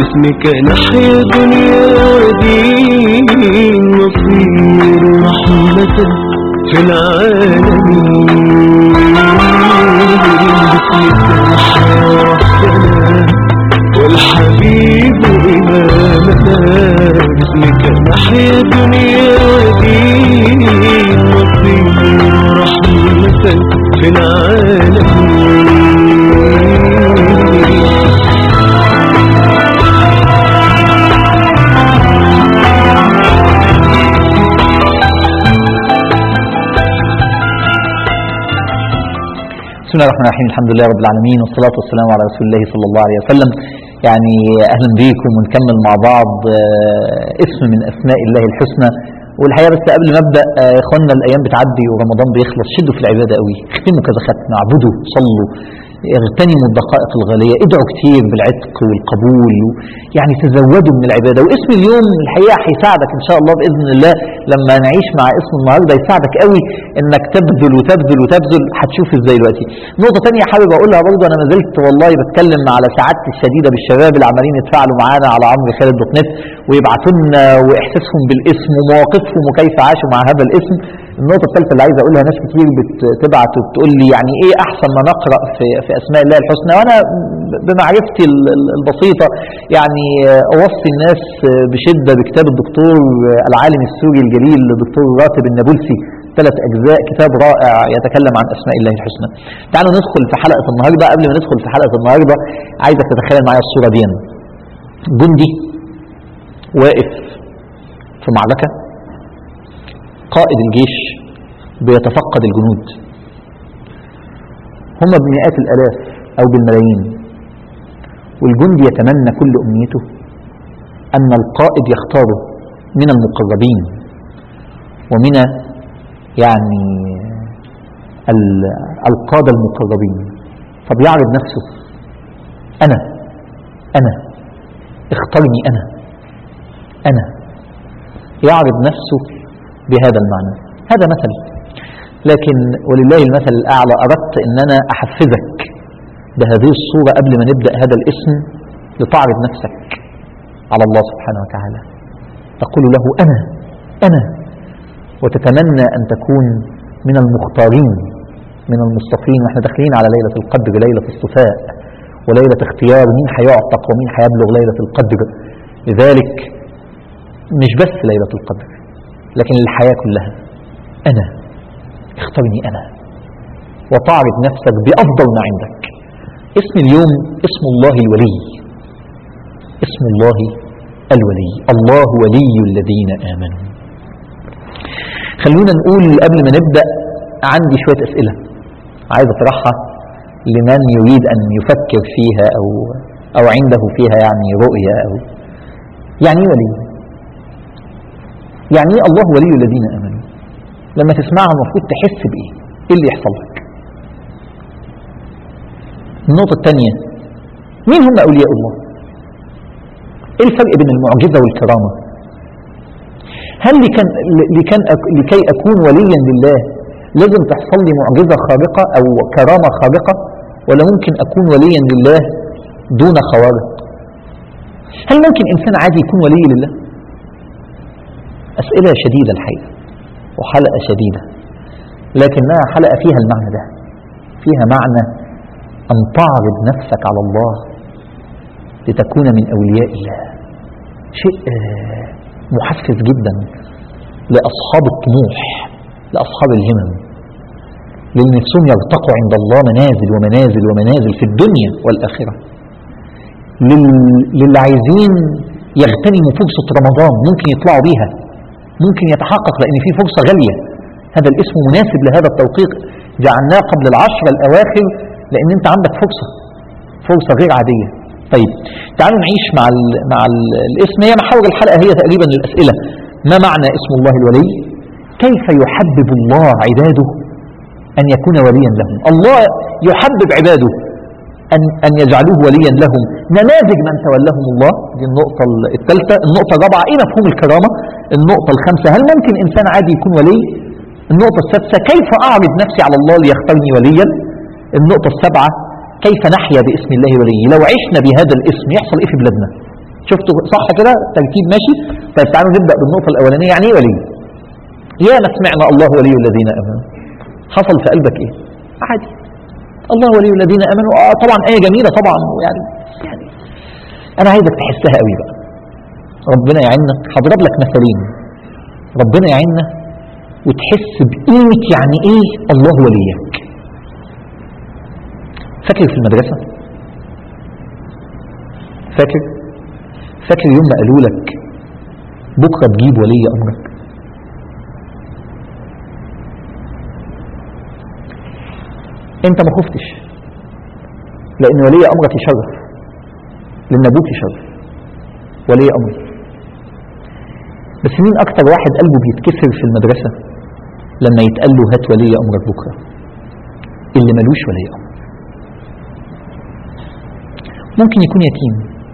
باسمك نحيا دنيا ودين نصير رحمة في العالمين. باسمك نحيا ربنا والحبيب إمامنا، باسمك نحيا دنيا ودين نصير رحمة في العالمين. بسم الله الرحمن الرحيم. الحمد لله رب العالمين، والصلاة والسلام على رسول الله صلى الله عليه وسلم. يعني أهلا بيكم ونكمل مع بعض اسم من أسماء الله الحسنى. والحقيقة بس قبل ما أبدأ يا إخوانا، الأيام بتعدي ورمضان بيخلص، شدوا في العبادة قوي، اختموا كذا ختمة، اعبدوا، صلوا، اغتنموا الدقائق الغالية، ادعوا كتير بالعتق والقبول، يعني تزودوا من العبادة. واسم اليوم الحقيقة هيساعدك إن شاء الله بإذن الله لما نعيش مع اسم النهاردة، يساعدك قوي إنك تبذل وتبذل وتبذل. هتشوف إزاي دلوقتي. نقطة تانية حابب أقولها برضه، أنا ما زلت والله بتكلم على سعادتي الشديدة بالشباب اللي عمالين يتفاعلوا معانا على عمرو خالد دوت نت ويبعتوا لنا وإحساسهم بالاسم ومواقفهم وكيف عاشوا مع هذا الاسم. النقطة الثالثة اللي عايز أقولها، ناس كتير بتبعت وبتقول لي يعني إيه أحسن ما نقرأ في أسماء الله الحسنى، وأنا بمعرفتي البسيطة يعني أوصي الناس بشدة بكتاب الدكتور العالم السوري الجليل الدكتور راتب النابلسي، 3 أجزاء، كتاب رائع يتكلم عن أسماء الله الحسنى. تعالوا ندخل في حلقة النهاردة. قبل ما ندخل في حلقة النهاردة عايزك تتخيل معايا الصورة دي. جندي واقف في معركة، قائد الجيش بيتفقد الجنود، هم بمئات الآلاف أو بالملايين، والجندي يتمنى كل أمنيته أن القائد يختاره من المقربين ومن يعني القادة المقربين، فبيعرض نفسه، أنا اختارني، أنا يعرض نفسه بهذا المعنى. هذا مثل، لكن ولله المثل الأعلى. أردت أن أنا أحفزك بهذه الصورة قبل ما نبدأ هذا الاسم، لتعرض نفسك على الله سبحانه وتعالى، تقول له أنا، وتتمنى أن تكون من المختارين من المصطفين. وإحنا داخلين على ليلة القدر، ليلة الصفاء وليلة اختيار مين هيعتق ومين هيبلغ ليلة القدر. لذلك مش بس ليلة القدر لكن الحياة كلها، أنا اختارني أنا، وتعرض نفسك بأفضل ما عندك. اسم اليوم اسم الله الولي، اسم الله الولي، الله ولي الذين آمنوا. خلونا نقول قبل ما نبدأ، عندي شوية أسئلة عايز أطرحها لمن يريد أن يفكر فيها أو عنده فيها يعني رؤية. أو يعني ولي، يعني ايه الله ولي الذين آمنوا؟ لما تسمعها المفروض تحس بإيه؟ إيه اللي يحصل لك؟ النقطة الثانية، مين هم أولياء الله؟ إيه الفرق بين المعجزة والكرامة؟ هل لكي أكون وليا لله لازم تحصل لي معجزة خارقة أو كرامة خارقة، ولا ممكن أكون وليا لله دون خوارق؟ هل ممكن إنسان عادي يكون ولي لله؟ أسئلة شديدة الحقيقة وحلقة شديدة، لكنها حلقة فيها المعنى ده، فيها معنى أن تعرض نفسك على الله لتكون من أولياء الله. شيء محفز جدا لأصحاب الطموح، لأصحاب الهمم، للنفسهم يرتقوا عند الله منازل ومنازل ومنازل في الدنيا والآخرة، للي عايزين يغتنموا فرصة رمضان ممكن يطلعوا بيها، ممكن يتحقق لأن في فرصة غالية. هذا الاسم مناسب لهذا التوقيت، جعلناه قبل العشر الأواخر لأن أنت عندك فرصة غير عادية. طيب تعالوا نعيش مع الاسم. هي محاور الحلقة هي تقريبا الأسئلة: ما معنى اسم الله الولي؟ كيف يحبب الله عباده أن يكون وليا لهم؟ الله يحبب عباده أن يجعلوه وليا لهم. نماذج من تولاهم الله، دي النقطة الثالثة. النقطة الرابعة، إيه مفهوم الكرامة؟ النقطة الخامسة، هل ممكن إنسان عادي يكون ولي؟ النقطة السادسة، كيف أعرض نفسي على الله ليختارني وليا؟ النقطة السابعة، كيف نحيا باسم الله ولي؟ لو عشنا بهذا الاسم يحصل إيه في بلادنا؟ شفتوا صح كده ترتيب ماشي؟ طيب تعالوا نبدأ بالنقطة الأولانية. يعني ايه ولي؟ يا ما سمعنا الله ولي الذين آمنوا، حصل في قلبك ايه؟ عادي، الله ولي الذين آمنوا، طبعا آية جميلة طبعا، يعني أنا عايزك تحسها قوي بقى. ربنا يعيننا، هضرب لك مثالين، ربنا يعيننا وتحس بقيمة يعني ايه الله وليك. فاكر في المدرسة؟ فاكر يوم ما قالوا لك بكرة تجيب ولي أمرك؟ انت ما خفتش، لأن ولي أمرك يشرف، لأن أبوك يشرف ولي أمرك. بس مين أكتر واحد قلبه بيتكسر في المدرسة لما يتقال له هات ولي أمرك بكرة؟ اللي ملوش ولي أمر. ممكن يكون يتيم،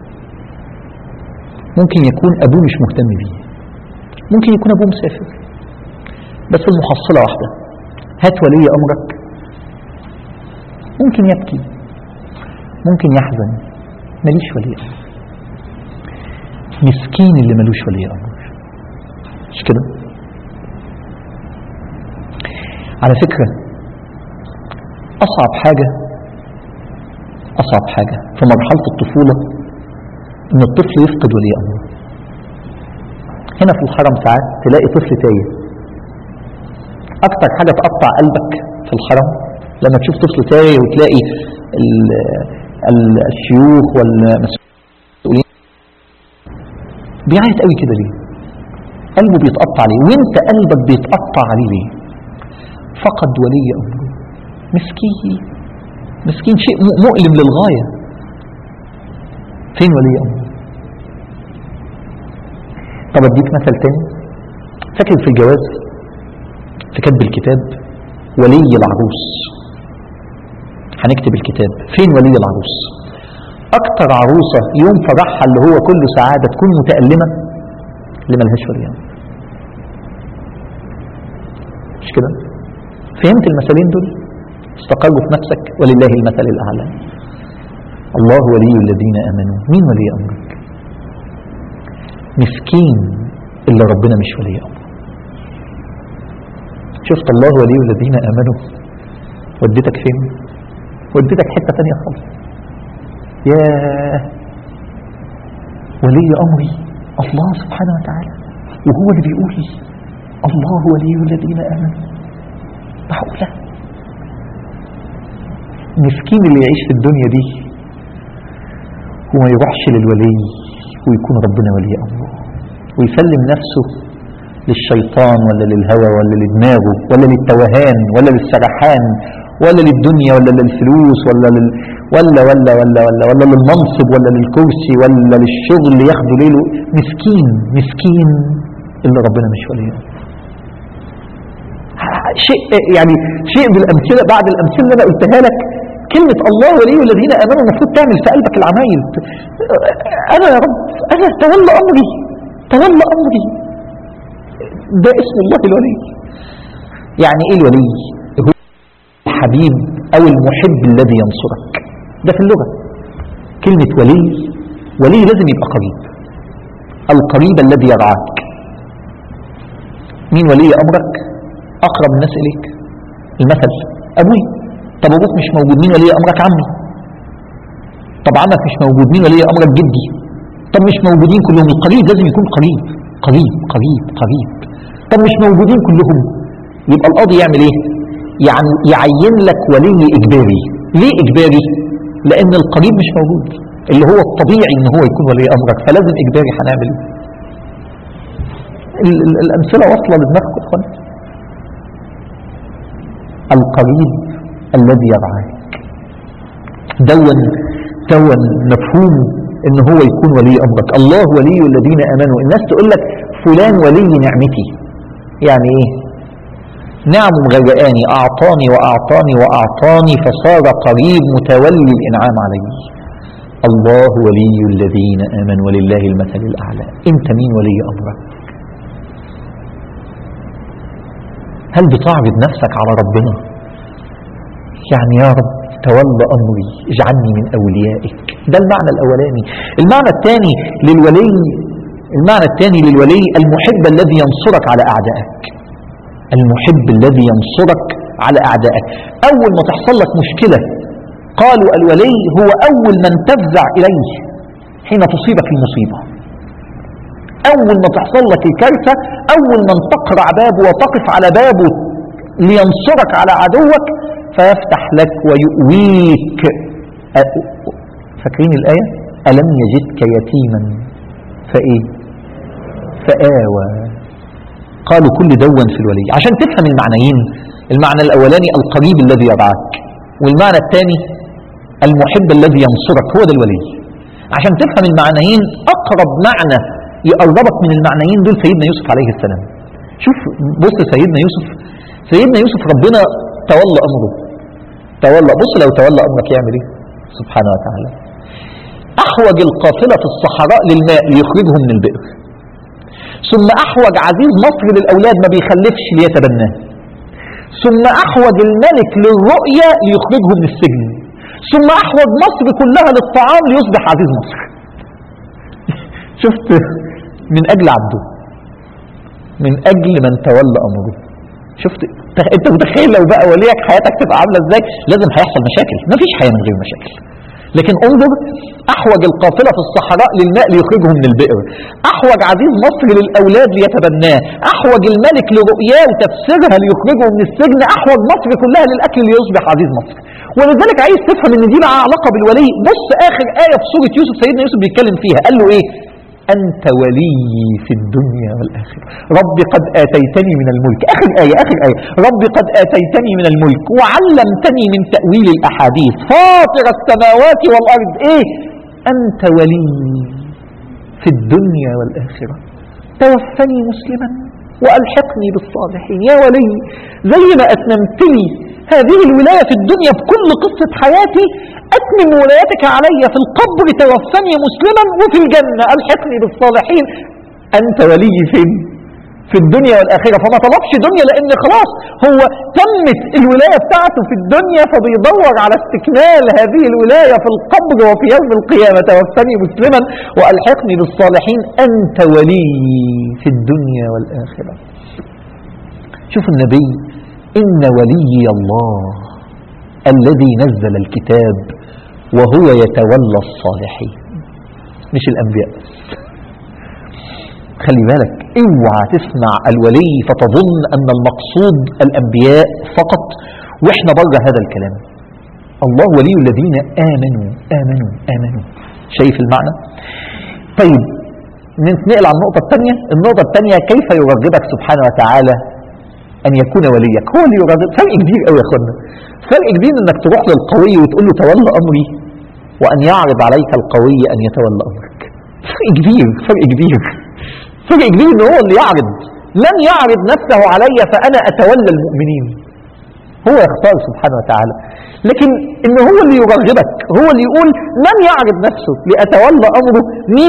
ممكن يكون أبوه مش مهتم بيه، ممكن يكون أبوه مسافر، بس المحصلة واحدة، هات ولي أمرك. ممكن يبكي، ممكن يحزن، مليش ولي أمر. مسكين اللي ملوش ولي أمر، مش كده؟ على فكرة أصعب حاجة في مرحلة الطفولة إن الطفل يفقد ولي أمره. هنا في الحرم ساعات تلاقي طفل تايه. أكتر حاجة تقطع قلبك في الحرم لما تشوف طفل تايه وتلاقي الشيوخ والمسؤولين بيعيط قوي كده. ليه؟ قلبه بيتقطع ليه؟ وانت قلبك بيتقطع عليه ليه؟ فقد ولي أمره، مسكين، شيء مؤلم للغاية. فين ولي أمره؟ طب اديك مثل تاني. فاكر في الجواز، في كتب الكتاب، ولي العروس، هنكتب الكتاب، فين ولي العروس؟ اكتر عروسة يوم فرحها اللي هو كله سعادة تكون متألمة اللي ملهاش ولي أمر. مش كده؟ فهمت المثلين دول؟ استقروا في نفسك. ولله المثل الأعلى. الله ولي الذين آمنوا. مين ولي أمرك؟ مسكين إلا ربنا مش ولي أمر. شفت الله ولي الذين آمنوا وديتك فين؟ وديتك حتة تانية خالص. يا ولي أمري الله سبحانه وتعالى، وهو اللي بيقول الله ولي الذين آمنوا. معقولة؟ مسكين اللي يعيش في الدنيا دي وما يروحش للولي ويكون ربنا ولي أمره، ويسلم نفسه للشيطان ولا للهوى ولا لدماغه ولا للتوهان ولا للسرحان ولا للدنيا ولا للفلوس ولا للمنصب ولا للكرسي ولا للشغل ياخدوا ليله. مسكين اللي ربنا مش ولي أمره. شيء بالأمثلة، بعد الأمثلة اللي أنا قلتها لك، كلمة الله ولي الذين آمنوا المفروض تعمل في قلبك العمايل. أنا يا رب، أنا تولى أمري، ده اسم الله الولي. يعني إيه الولي؟ هو الحبيب أو المحب الذي ينصرك. ده في اللغة كلمة ولي لازم يبقى قريب، القريب الذي يرعاك. مين ولي أمرك؟ أقرب الناس إليك. المثل أبوي. طب أبوك مش موجود، مين ولي أمرك؟ عمي. طب عمك مش موجود، مين ولي أمرك؟ جدي. طب مش موجودين كلهم، القريب لازم يكون قريب. طب مش موجودين كلهم، يبقى القاضي يعمل ايه؟ يعني يعين لك ولي إجباري. ليه إجباري؟ لأن القريب مش موجود، اللي هو الطبيعي ان هو يكون ولي أمرك، فلازم إجباري. هنعمل ايه؟ الأمثلة واصلة لدماغكم يا اخوان. القريب الذي يرعاك دون مفهومه ان هو يكون ولي امرك. الله ولي الذين امنوا. الناس تقول لك فلان ولي نعمتي. يعني ايه؟ نعم مغرقاني، اعطاني واعطاني فصار قريب متولي الانعام عليه. الله ولي الذين امنوا ولله المثل الاعلى. انت مين ولي امرك؟ هل بتعرض نفسك على ربنا؟ يعني يا رب تولى أمري اجعلني من أوليائك. ده المعنى الأولاني. المعنى الثاني للولي، المعنى الثاني للولي المحب الذي ينصرك على أعدائك. المحب الذي ينصرك على أعدائك. أول ما تحصل لك مشكلة قالوا الولي هو أول من تفزع إليه حين تصيبك المصيبة. أول ما تحصل لك الكارثة أول من تقرع بابه وتقف على بابه لينصرك على عدوك فيفتح لك ويؤويك. فاكرين الآية؟ ألم يجدك يتيما فإيه؟ فآوى. قالوا كل دون في الولي. عشان تفهم المعنيين، المعنى الأولاني القريب الذي يرعاك، والمعنى الثاني المحب الذي ينصرك، هو ده الولي. عشان تفهم المعنيين أقرب معنى يقربك من المعنيين دول سيدنا يوسف عليه السلام. شوف بص سيدنا يوسف، سيدنا يوسف ربنا تولى أمره. تولى، بص لو تولى أمرك يعمل ايه سبحانه وتعالى. أحوج القافلة في الصحراء للماء ليخرجه من البئر، ثم أحوج عزيز مصر للأولاد ما بيخلفش ليتبناه، ثم أحوج الملك للرؤية ليخرجه من السجن، ثم أحوج مصر كلها للطعام ليصبح عزيز مصر. شفت؟ من أجل عبده، من أجل من تولى أمره. شفت؟ أنت متخيل لو بقى وليك حياتك تبقى عاملة إزاي؟ لازم هيحصل مشاكل، مفيش حياة من غير مشاكل. لكن انظر، أحوج القافلة في الصحراء للماء ليخرجه من البئر، أحوج عزيز مصر للأولاد ليتبناه، أحوج الملك لرؤياه وتفسيرها ليخرجه من السجن، أحوج مصر كلها للأكل ليصبح عزيز مصر. ولذلك عايز تفهم ان دي لها علاقة بالولي. بص آخر آية في سورة يوسف سيدنا يوسف بيتكلم فيها، قال له إيه؟ أنت ولي في الدنيا والآخرة، رب قد آتيتني من الملك. آخر آية، آخر آية، رب قد آتيتني من الملك وعلمتني من تأويل الأحاديث فاطر السماوات والأرض. إيه؟ أنت ولي في الدنيا والآخرة توفني مسلما وألحقني بالصالحين. يا ولي، زي ما أتممت لي هذه الولاية في الدنيا بكل قصة حياتي، أتمم ولايتك علي في القبر، توفني مسلما وفي الجنة ألحقني بالصالحين. أنت ولي فين؟ في الدنيا والآخرة. فما طلبش دنيا لأن خلاص هو تمت الولاية بتاعته في الدنيا، فبيدور على استكمال هذه الولاية في القبر وفي يوم القيامة. توفني مسلما وألحقني بالصالحين، أنت ولي في الدنيا والآخرة. شوف النبي، إن ولي الله الذي نزل الكتاب وهو يتولى الصالحين. مش الأنبياء. خلي بالك، اوعى تسمع الولي فتظن أن المقصود الأنبياء فقط وإحنا بره هذا الكلام. الله ولي الذين آمنوا آمنوا آمنوا. شايف المعنى؟ طيب ننقل على النقطة الثانية. النقطة الثانية، كيف يرغبك سبحانه وتعالى أن يكون وليك. هو اللي يرغب. فرق كبير قوي يا أخوانا، فرق كبير إنك تروح للقوي وتقول له تولى أمري، وأن يعرض عليك القوي أن يتولى أمرك. فرق كبير، فرق كبير، فرق كبير. إن هو اللي يعرض، لن يعرض نفسه علي فأنا أتولى المؤمنين. هو يختار سبحانه وتعالى. لكن إن هو اللي يرغبك، هو اللي يقول من يعرض نفسه لأتولى أمره.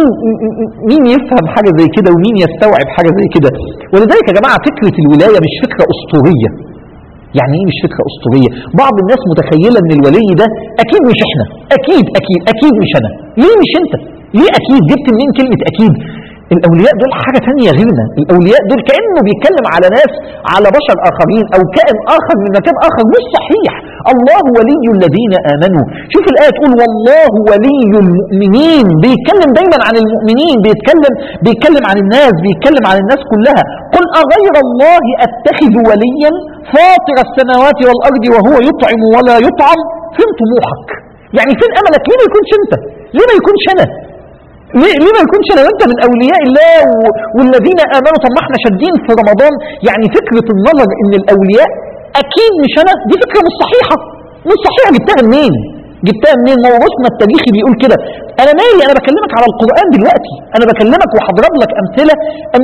مين يفهم حاجة زي كده ومين يستوعب حاجة زي كده؟ ولذلك يا جماعة فكرة الولاية مش فكرة أسطورية. يعني ايه مش فكرة أسطورية؟ بعض الناس متخيلة ان الولي ده اكيد مش احنا، اكيد اكيد اكيد مش انا. ليه مش انت؟ ليه اكيد؟ جبت منين كلمة اكيد؟ الأولياء دول حاجة تانية غيرنا. الأولياء دول كأنه بيتكلم على ناس، على بشر آخرين أو كائن آخر من مكان آخر. مش صحيح. الله ولي الذين آمنوا. شوف الآية تقول والله ولي المؤمنين. بيتكلم دايما عن المؤمنين، بيتكلم عن الناس، بيتكلم عن الناس كلها. قل أغير الله أتخذ وليا فاطر السماوات والأرض وهو يطعم ولا يطعم. فين طموحك؟ يعني فين أملك؟ ليه ما يكونش أنت؟ ليه ما يكونش أنا؟ ليه ما يكونش انا وانت من اولياء الله والذين امنوا؟ طب ما احنا شادين في رمضان. يعني فكره النظر ان الاولياء اكيد مش انا، دي فكره مش صحيحه. مش صحيحه. جبتها منين؟ جبتها منين؟ موروثنا التاريخي بيقول كده. انا مالي؟ انا بكلمك على القران دلوقتي، انا بكلمك وهضرب لك امثله.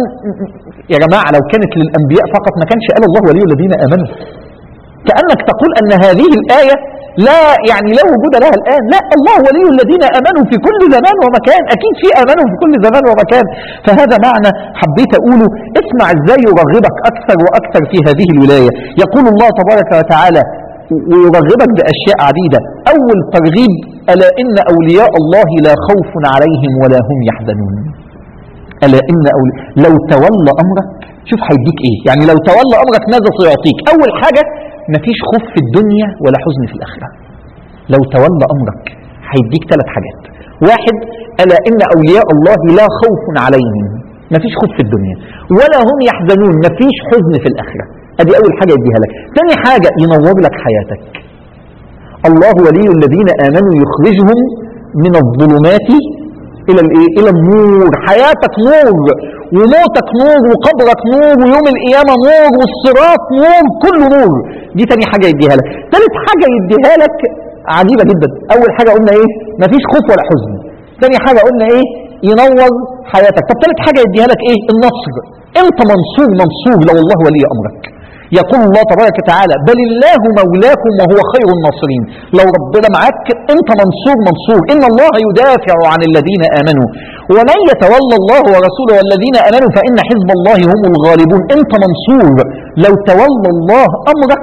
يا جماعه لو كانت للانبياء فقط ما كانش قال الله ولي الذين امنوا. كانك تقول ان هذه الايه لا يعني لا وجود لها الآن. لا، الله ولي الذين آمنوا في كل زمان ومكان. أكيد في آمنوا في كل زمان ومكان. فهذا معنى حبيت أقوله. اسمع إزاي يرغبك أكثر وأكثر في هذه الولاية. يقول الله تبارك وتعالى ويرغبك بأشياء عديدة. أول ترغيب: ألا إن أولياء الله لا خوف عليهم ولا هم يحزنون. ألا إن لو تولى أمرك، شوف هيديك إيه، يعني لو تولى أمرك ماذا سيعطيك؟ أول حاجة مفيش خوف في الدنيا ولا حزن في الآخرة. لو تولى أمرك هيديك 3 حاجات. 1: ألا إن أولياء الله لا خوف عليهم، مفيش خوف في الدنيا، ولا هم يحزنون، مفيش حزن في الآخرة. ادي اول حاجه يديها لك. ثاني حاجه ينور لك حياتك. الله ولي الذين امنوا يخرجهم من الظلمات الى الايه؟ الى النور. حياتك نور، وموتك نور، وقبرك نور، ويوم القيامه نور، والصراط نور، كله نور. دي ثاني حاجه يديها لك. ثالث حاجه يديها لك عجيبه جدا. اول حاجه قلنا ايه؟ مفيش خوف ولا حزن. ثاني حاجه قلنا ايه؟ ينور حياتك. طب ثالث حاجه يديها لك ايه؟ النصر. انت منصور لو الله ولي امرك. يقول الله تبارك وتعالى: بل الله مولاكم وهو خير الناصرين. لو ربنا معاك انت منصور. ان الله يدافع عن الذين امنوا ومن يتولى الله ورسوله والذين امنوا فان حزب الله هم الغالبون. انت منصور لو تولى الله امرك.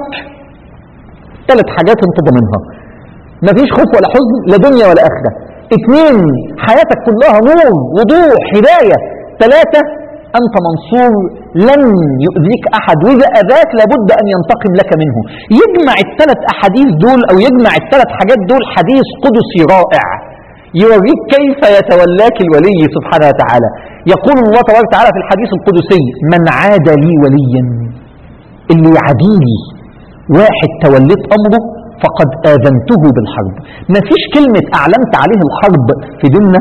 3 حاجات انت ضمنها: مفيش خوف ولا حزن، لا دنيا ولا اخره. 2: حياتك كلها نور، وضوح، هدايه. 3: أنت منصور، لن يؤذيك أحد، وإذا أذاك لابد أن ينتقم لك منه. يجمع ال3 أحاديث دول، أو يجمع ال3 حاجات دول حديث قدسي رائع يوريك كيف يتولاك الولي سبحانه وتعالى. يقول الله تبارك وتعالى في الحديث القدسي: من عاد لي وليا، اللي يعاديني واحد توليت أمره فقد آذنته بالحرب. مفيش كلمة أعلنت عليه الحرب في ديننا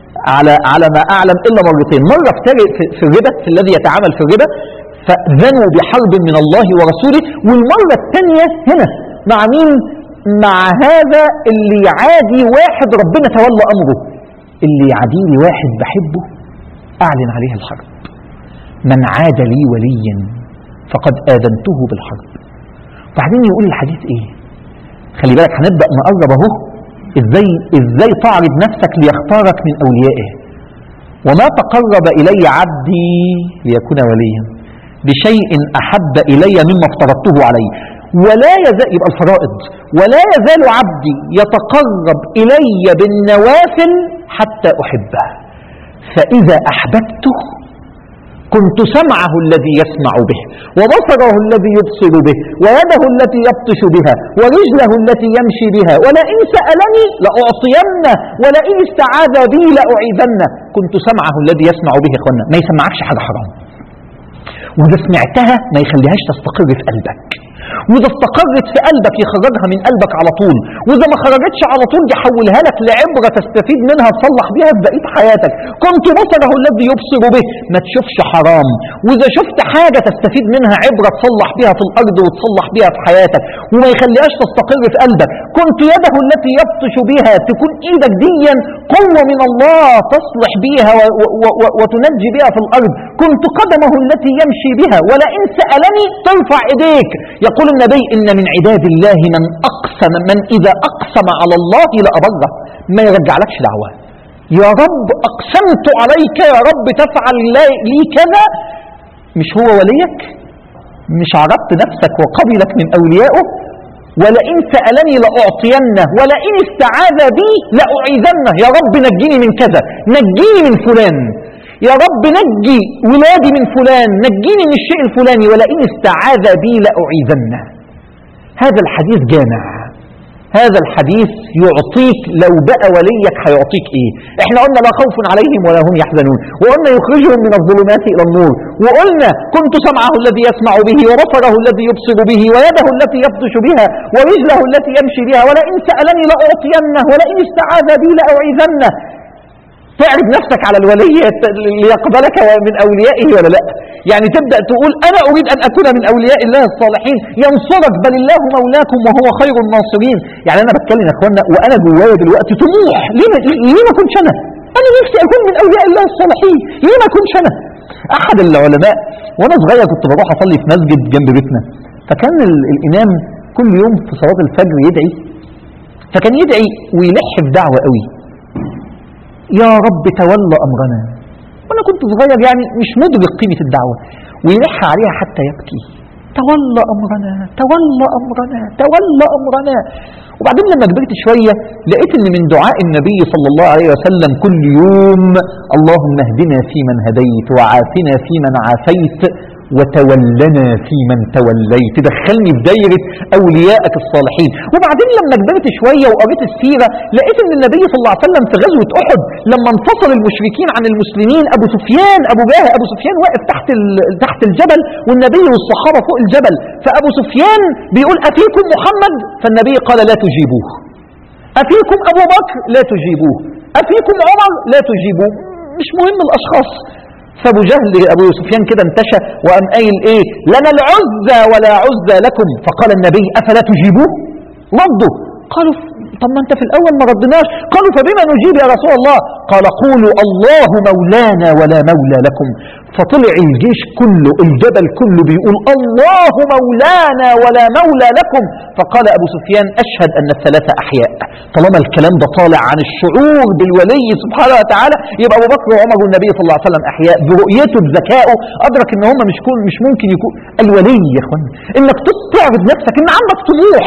على ما أعلم إلا مرتين. مرة في الربا، في الذي يتعامل في الربا، فأذنوا بحرب من الله ورسوله. والمرة الثانية هنا مع مين؟ مع هذا اللي يعادي واحد ربنا تولى أمره. اللي يعاديني واحد بحبه أعلن عليه الحرب. من عاد لي وليا فقد آذنته بالحرب. بعدين يقول الحديث إيه؟ خلي بالك، هنبدأ نقرب أهو ازاي تعرض نفسك ليختارك من اوليائه. وما تقرب الي عبدي ليكون وليا بشيء احب الي مما افترضته عليه ولا يزال، يبقى الفرائض، ولا يزال عبدي يتقرب الي بالنوافل حتى احبه، فاذا احببته كنت سمعه الذي يسمع به، وبصره الذي يبصر به، ويده التي يبطش بها، ورجله التي يمشي بها، ولئن سألني لأعطينه، ولئن استعاذ بي لأعيذنه. كنت سمعه الذي يسمع به. اخوانا، ما يسمعكش حاجة حرام، وإذا سمعتها ما يخليهاش تستقر في قلبك، وإذا استقرت في قلبك يخرجها من قلبك على طول، وإذا ما خرجتش على طول يحولها لك لعبرة تستفيد منها تصلح بها في بقية حياتك. كنت بصره الذي يبصر به، ما تشوفش حرام، وإذا شفت حاجة تستفيد منها عبرة تصلح بها في الأرض وتصلح بها في حياتك وما يخليهاش تستقر في قلبك. كنت يده التي يبطش بها، تكون إيدك ديا قوة من الله تصلح بها وتنجي بها في الأرض. كنت قدمه التي يمشي بها، ولئن سألني ترفع إيديك. يقول النبي: إن من عباد الله من إذا أقسم على الله لأبره، ما يرجعلكش دعوة. يا رب أقسمت عليك يا رب تفعل لي كذا، مش هو وليك؟ مش عرضت نفسك وقبلك من أوليائه؟ ولئن سألني لأعطينه، ولئن استعاذ بي لأعيذنه. يا رب نجيني من كذا، نجيني من فلان، يا رب نجي ولادي من فلان، نجيني من الشيء الفلاني، ولئن استعاذ بي لأعيذنه. هذا الحديث جامع. هذا الحديث يعطيك لو بقى وليك هيعطيك ايه. احنا قلنا لا خوف عليهم ولا هم يحزنون، وقلنا يخرجهم من الظلمات الى النور، وقلنا كنت سمعه الذي يسمع به، وبصره الذي يبصر به، ويده التي يبطش بها، ورجله التي يمشي بها، ولئن سألني لأعطينه، ولئن استعاذ بي لأعيذنه. تعرف نفسك على الولي ليقبلك من أوليائه ولا لا؟ يعني تبدأ تقول أنا أريد أن أكون من أولياء الله الصالحين ينصرك، بل الله مولاكم وهو خير الناصرين. يعني أنا بتكلم يا أخوانا وأنا جوايا دلوقتي طموح، ليه ما كنتش أنا نفسي أكون من أولياء الله الصالحين، ليه ما كنتش أنا؟ أحد العلماء وأنا صغير كنت بروح أصلي في مسجد جنب بيتنا، فكان الإمام كل يوم في صلاة الفجر يدعي، فكان يدعي ويلح في دعوة قوي: يا رب تولى أمرنا. وأنا كنت صغير يعني مش مدرك قيمة الدعوة، ويلح عليها حتى يبكي. تولى أمرنا تولى أمرنا تولى أمرنا. وبعدين لما كبرت شوية لقيت ان من دعاء النبي صلى الله عليه وسلم كل يوم اللهم اهدنا فيمن هديت وعافنا فيمن عافيت وتولنا فيمن توليت، دخلني في دايرة أوليائك الصالحين. وبعدين لما كبرت شوية وقريت السيرة لقيت ان النبي صلى الله عليه وسلم في غزوة أحد لما انفصل المشركين عن المسلمين، أبو سفيان واقف تحت الجبل والنبي والصحابة فوق الجبل، فأبو سفيان بيقول أفيكم محمد؟ فالنبي قال لا تجيبوه. أفيكم أبو بكر؟ لا تجيبوه. أفيكم عمر؟ لا تجيبوه. مش مهم الأشخاص. فابو جهل ابو سفيان كده انتشى وقام قايل ايه؟ لنا العزى ولا عزى لكم. فقال النبي افلا تجيبوه؟ ردوا. قالوا طب ما انت في الاول ما ردناش. قالوا فبما نجيب يا رسول الله؟ قال قولوا الله مولانا ولا مولى لكم. فطلع الجيش كله، الجبل كله بيقول الله مولانا ولا مولى لكم. فقال ابو سفيان اشهد ان الثلاثه احياء. طالما الكلام ده طالع عن الشعور بالولي سبحانه وتعالى يبقى ابو بكر وعمر والنبي صلى الله عليه وسلم احياء. برؤيته بذكائه ادرك ان هم مش ممكن يكون الولي. يا اخوان انك تعرض نفسك ان عندك طموح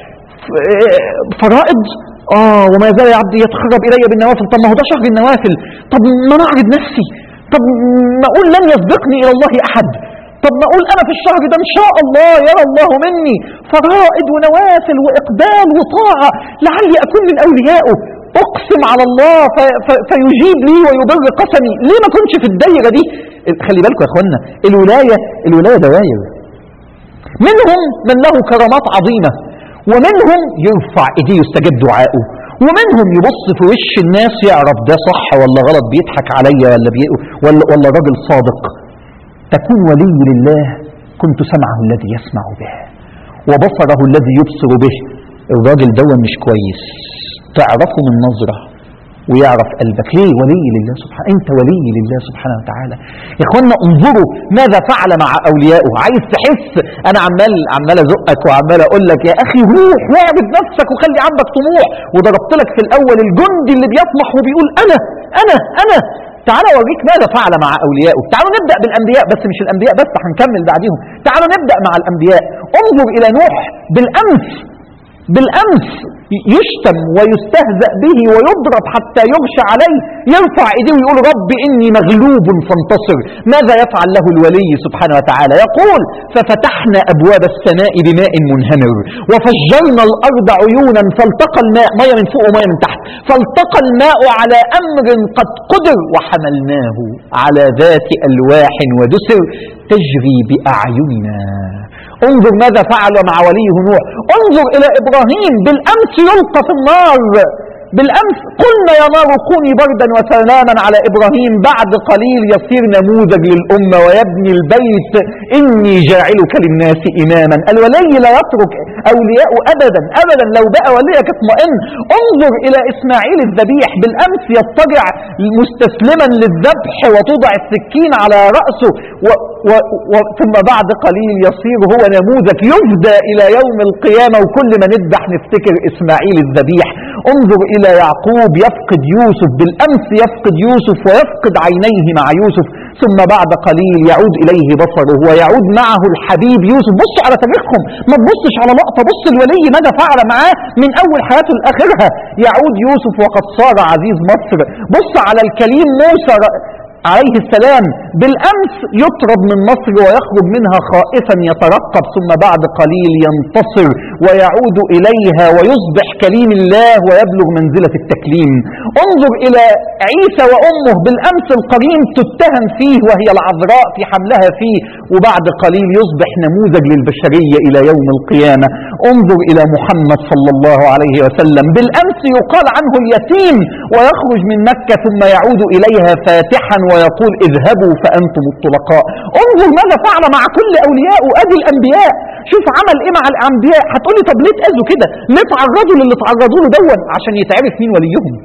فرائض، وما زال عبدي يتقرب الي بالنوافل. طب ما هو ده شهر النوافل، طب ما نعرض نفسي، طب ما اقول لن يسبقني الى الله احد، طب ما اقول انا في الشهر ده ان شاء الله يرى الله مني فرائض ونوافل واقبال وطاعه لعلي اكون من اوليائه. اقسم على الله فيجيب لي ويبر قسمي. ليه ما كنتش في الدايره دي؟ خلي بالكم يا اخوانا، الولايه دواير. منهم من له كرامات عظيمه، ومنهم يرفع ايديه يستجاب دعائه، ومنهم يبص في وش الناس يعرف ده صح ولا غلط، بيضحك عليا ولا راجل صادق. تكون ولي لله كنت سمعه الذي يسمع به وبصره الذي يبصر به. الراجل ده مش كويس، تعرفه من نظرة ويعرف قلبك. ليه؟ ولي لله سبحانه، انت ولي لله سبحانه وتعالى. يا اخوانا انظروا ماذا فعل مع اوليائه. عايز تحس؟ انا عمال ازقك وعمال اقول لك يا اخي روح واعبد نفسك وخلي عندك طموح. وضربت لك في الاول الجندي اللي بيطمح وبيقول انا. تعالوا اوريك ماذا فعل مع اوليائه. تعالوا نبدا بالانبياء، بس مش الانبياء بس، هنكمل بعديهم. تعالوا نبدا مع الانبياء. انظر الى نوح بالامس يشتم ويستهزأ به ويضرب حتى يغشى عليه، يرفع ايديه ويقول رب اني مغلوب فانتصر. ماذا يفعل له الولي سبحانه وتعالى؟ يقول ففتحنا ابواب السماء بماء منهمر وفجرنا الارض عيونا فالتقى الماء، ميه من فوق وميه من تحت، فالتقى الماء على امر قد قدر وحملناه على ذات الواح ودسر تجري باعيننا. انظر ماذا فعل مع وليه نوح. انظر الى ابراهيم بالامس يلقى في النار، بالامس قلنا يا نار كوني بردا وسلاما على ابراهيم، بعد قليل يصير نموذج للامه ويبني البيت اني جاعلك للناس اماما. الولي لا يترك اولياءه ابدا لو بقى وليك اطمئن. انظر الى اسماعيل الذبيح بالامس يضطجع مستسلما للذبح وتوضع السكين على راسه ثم بعد قليل يصير هو نموذج يفدى الى يوم القيامه، وكل ما نذبح نفتكر اسماعيل الذبيح. انظر الى يعقوب يفقد يوسف، بالامس يفقد يوسف ويفقد عينيه مع يوسف، ثم بعد قليل يعود اليه بصره ويعود معه الحبيب يوسف. بصوا على تاريخهم، ما تبصش على لقطه، بص الولي ماذا فعل معاه من اول حياته لاخرها. يعود يوسف وقد صار عزيز مصر. بص على الكليم موسى عليه السلام، بالأمس يطرد من مصر ويخرج منها خائفا يترقب، ثم بعد قليل ينتصر ويعود إليها ويصبح كليم الله ويبلغ منزلة التكليم. انظر إلى عيسى وأمه، بالأمس القرين تتهم فيه وهي العذراء في حملها فيه، وبعد قليل يصبح نموذج للبشرية إلى يوم القيامة. انظر إلى محمد صلى الله عليه وسلم، بالأمس يقال عنه اليتيم ويخرج من مكة ثم يعود إليها فاتحا ويقول اذهبوا فأنتم الطلقاء. انظر ماذا فعل مع كل أوليائه. أدي الأنبياء، شوف عمل إيه مع الأنبياء. هتقولي طب ليه تأذوا كده؟ ليه تعرضوا للي تعرضوا له دون؟ عشان يتعرف مين وليهم.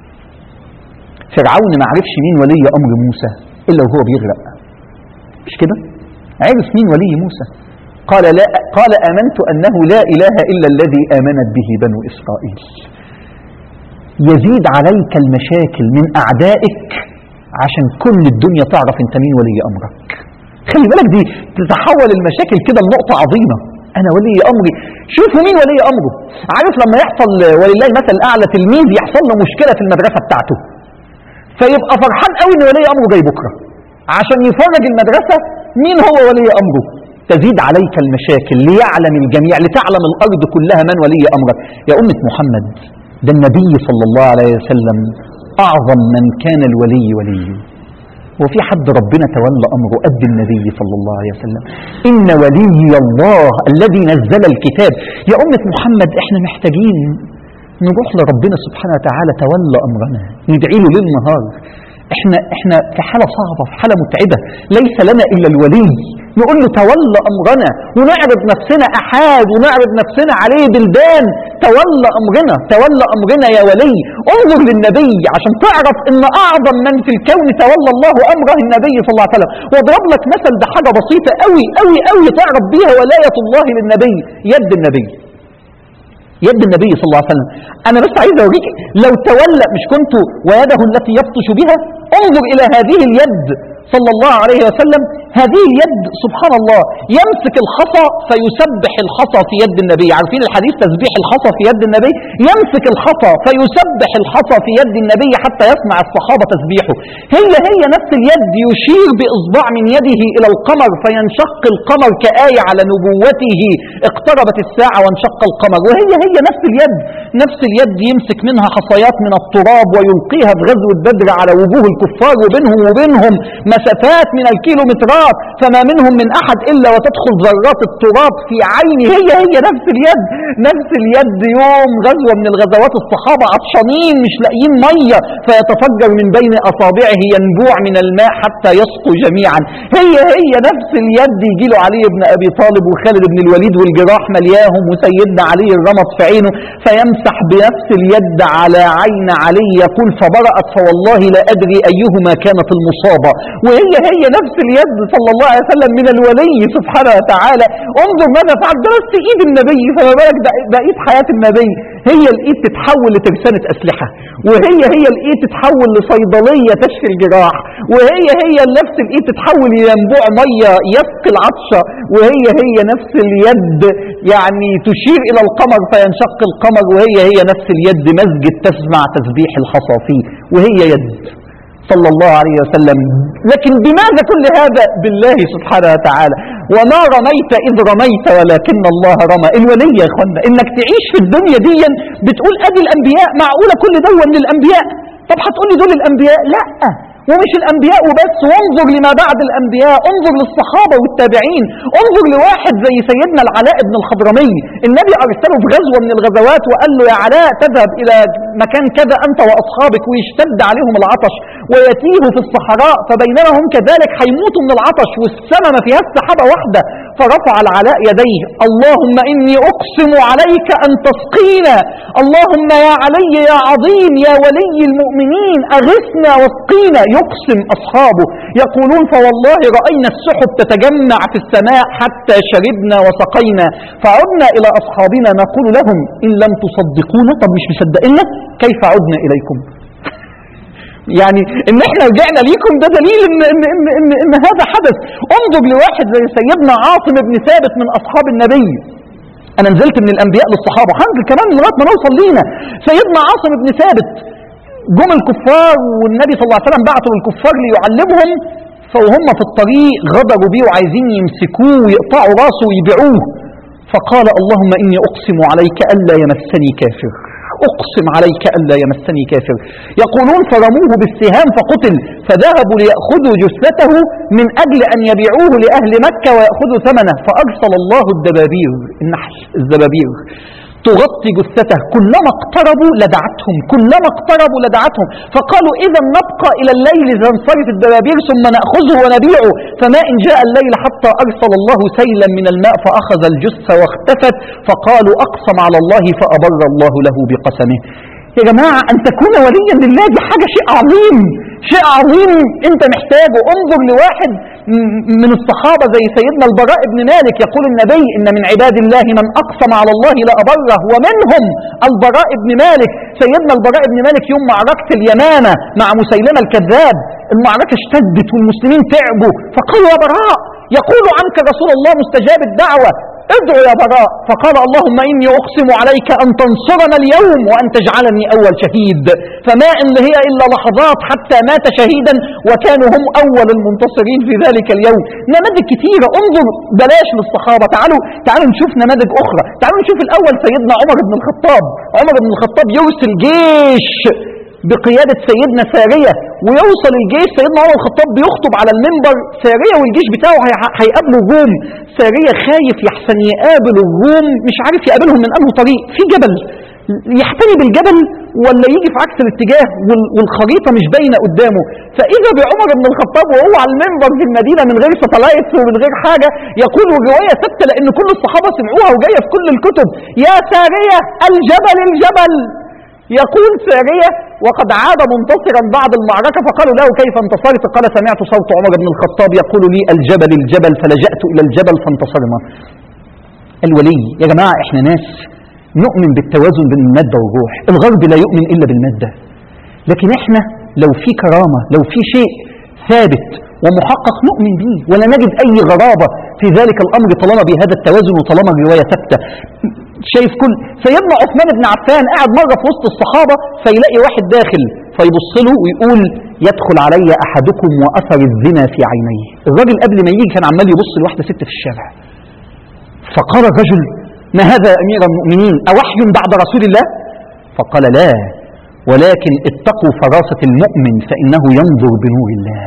فرعون ما عرفش مين ولي أمر موسى إلا وهو بيغرق، مش كده؟ عرف مين ولي موسى. قال آمنت أنه لا إله إلا الذي آمنت به بنو إسرائيل. يزيد عليك المشاكل من أعدائك عشان كل الدنيا تعرف انت مين ولي امرك. خلي بالك دي تتحول المشاكل كده لنقطة عظيمة. أنا ولي أمري، شوفوا مين ولي أمره. عارف لما يحصل ولله المثل الأعلى تلميذ يحصل له مشكلة في المدرسة بتاعته، فيبقى فرحان قوي إن ولي أمره جاي بكرة عشان يفرج المدرسة مين هو ولي أمره. تزيد عليك المشاكل ليعلم الجميع، لتعلم الأرض كلها من ولي أمرك. يا أمة محمد، ده النبي صلى الله عليه وسلم أعظم من كان الولي ولي. وفي حد ربنا تولى أمره قد النبي صلى الله عليه وسلم؟ إن ولي الله الذي نزل الكتاب. يا أمة محمد، إحنا محتاجين نروح لربنا سبحانه وتعالى تولى أمرنا، ندعي له ليل نهار. احنا في حالة صعبة، في حالة متعبة، ليس لنا إلا الولي. نقول له تولى أمرنا، ونعرض نفسنا أحاد، ونعرض نفسنا عليه بلدان. تولى أمرنا، تولى أمرنا يا ولي. انظر للنبي عشان تعرف إن أعظم من في الكون تولى الله أمره النبي صلى الله عليه وسلم. واضرب لك مثل بحاجة بسيطة قوي قوي قوي تعرف بيها ولاية الله للنبي. يد النبي، يد النبي صلى الله عليه وسلم. أنا بس عايز أوريك، لو تولى مش كنت ويده التي يبطش بها. انظر إلى هذه اليد صلى الله عليه وسلم. هذه اليد سبحان الله، يمسك الحصى فيسبح الحصى في يد النبي. عارفين الحديث تسبيح الحصى في يد النبي؟ يمسك الحصى فيسبح الحصى في يد النبي حتى يسمع الصحابة تسبيحه. هي نفس اليد، يشير بإصبع من يده إلى القمر فينشق القمر كآية على نبوته. اقتربت الساعة وانشق القمر. وهي نفس اليد، نفس اليد يمسك منها حصيات من التراب ويلقيها في غزوة بدر على وجوه الكفار، وبينهم مسافات من الكيلومترات، فما منهم من أحد إلا وتدخل ذرات التراب في عينه. هي نفس اليد، نفس اليد. يوم غزوة من الغزوات الصحابة عطشانين مش لاقيين مية، فيتفجر من بين أصابعه ينبوع من الماء حتى يسقوا جميعا. هي نفس اليد. يجي له علي بن أبي طالب وخالد بن الوليد والجراح ملياهم، وسيدنا علي الرمص في عينه، فيمسح بنفس اليد على عين علي يقول فبرأت فوالله لا أدري أيهما كانت المصابة. وهي نفس اليد صلى الله عليه وسلم من الولي سبحانه وتعالى. انظر ماذا فعل، ده بس ايد النبي، فما بالك بقيت حياة النبي. هي الايد تتحول لترسانة اسلحة، وهي الايد تتحول لصيدلية تشفي الجراح، وهي نفس الايد تتحول لينبوع مية يسقي العطشة، وهي نفس اليد يعني تشير الى القمر فينشق القمر، وهي نفس اليد مسجد تسمع تسبيح الحصى فيه، وهي يد صلى الله عليه وسلم. لكن بماذا كل هذا؟ بالله سبحانه وتعالى. وما رميت إذ رميت ولكن الله رمى. الولي يا اخوانا انك تعيش في الدنيا دي بتقول ادي الانبياء، معقولة كل دول للانبياء؟ طب هتقولي دول الانبياء؟ لا، ومش الأنبياء وبس. وانظر لما بعد الأنبياء، انظر للصحابة والتابعين، انظر لواحد زي سيدنا العلاء بن الخضرمي. النبي أرسله في غزوة من الغزوات وقال له يا علاء تذهب إلى مكان كذا أنت وأصحابك، ويشتد عليهم العطش ويتيهوا في الصحراء، فبينما هم كذلك هيموتوا من العطش والسماء ما فيها سحابة واحدة. فرفع العلاء يديه اللهم إني أقسم عليك أن تسقينا، اللهم يا علي يا عظيم يا ولي المؤمنين أغثنا واسقينا. يقسم أصحابه يقولون فوالله رأينا السحب تتجمع في السماء حتى شربنا وسقينا. فعدنا إلى أصحابنا نقول لهم إن لم تصدقونا، طب مش مصدقنا، كيف عدنا إليكم؟ يعني ان احنا رجعنا ليكم ده دليل ان هذا حدث. انظر لواحد زي سيدنا عاصم بن ثابت من اصحاب النبي. انا نزلت من الانبياء للصحابه، هنزل كمان لغايه ما نوصل لينا. سيدنا عاصم بن ثابت جم الكفار والنبي صلى الله عليه وسلم بعثوا الكفار ليعلمهم، فوهم في الطريق غدروا بيه وعايزين يمسكوه ويقطعوا راسه ويبيعوه. فقال اللهم اني اقسم عليك الا يمسني كافر، أقسم عليك ألا يمسني كافر. يقولون فرموه بالسهام فقتل، فذهبوا ليأخذوا جثته من أجل أن يبيعوه لأهل مكة ويأخذوا ثمنه، فأرسل الله الدبابير، النحل الزبابير تغطي جثته، كلما اقتربوا لدعتهم، كلما اقتربوا لدعتهم. فقالوا إذا نبقى إلى الليل تنصرف الدبابير ثم نأخذه ونبيعه. فما إن جاء الليل حتى أرسل الله سيلا من الماء فأخذ الجثة واختفت. فقالوا أقسم على الله فأبر الله له بقسمه. يا جماعة أن تكون وليا لله دي حاجة شيء عظيم، شيء عظيم أنت محتاجه. انظر لواحد من الصحابة زي سيدنا البراء بن مالك، يقول النبي إن من عباد الله من أقسم على الله لأبره، ومنهم البراء بن مالك. سيدنا البراء بن مالك يوم معركة اليمامة مع مسيلمة الكذاب، المعركة اشتدت والمسلمين تعبوا، فقالوا يا براء يقول عنك رسول الله مستجاب الدعوة، ادعو يا براء. فقال اللهم إني أقسم عليك أن تنصرنا اليوم وأن تجعلني أول شهيد. فما إن هي إلا لحظات حتى مات شهيدا، وكانوا هم أول المنتصرين في ذلك اليوم. نماذج كثيرة، انظر بلاش للصحابة، تعالوا نشوف نماذج أخرى. تعالوا نشوف الأول سيدنا عمر بن الخطاب. عمر بن الخطاب يرسل جيش بقيادة سيدنا سارية، ويوصل الجيش سيدنا عمر الخطاب بيخطب على المنبر، سارية والجيش بتاعه هيقابلوا الروم. سارية خايف يحسن يقابل الروم، مش عارف يقابلهم من أنه طريق، في جبل يحتمي بالجبل ولا يجي في عكس الاتجاه والخريطة مش باينة قدامه. فإذا بعمر بن الخطاب وهو على المنبر في المدينة من غير ساتلايتس ومن غير حاجة يقول، الرواية ثابتة لأن كل الصحابة سمعوها وجاية في كل الكتب، يا سارية الجبل الجبل. يقول سارية وقد عاد منتصرا بعد المعركة، فقالوا له كيف انتصرت؟ قال سمعت صوت عمر بن الخطاب يقول لي الجبل الجبل، فلجأت إلى الجبل فانتصرنا. الولي يا جماعة احنا ناس نؤمن بالتوازن بين المادة والروح، الغرب لا يؤمن إلا بالمادة، لكن احنا لو في كرامة، لو في شيء ثابت ومحقق نؤمن به، ولا نجد أي غرابة في ذلك الأمر طالما بهذا التوازن وطالما الرواية ثابتة. شايف كل سيدنا عثمان بن عفان قاعد مرة في وسط الصحابة فيلاقي واحد داخل فيبص له ويقول يدخل علي أحدكم وأثر الزنا في عينيه. الراجل قبل ما يجي كان عمال يبص لواحدة ست في الشارع، فقال الرجل ما هذا يا أمير المؤمنين، أوحي بعد رسول الله؟ فقال لا، ولكن اتقوا فراسة المؤمن فإنه ينظر بنور الله.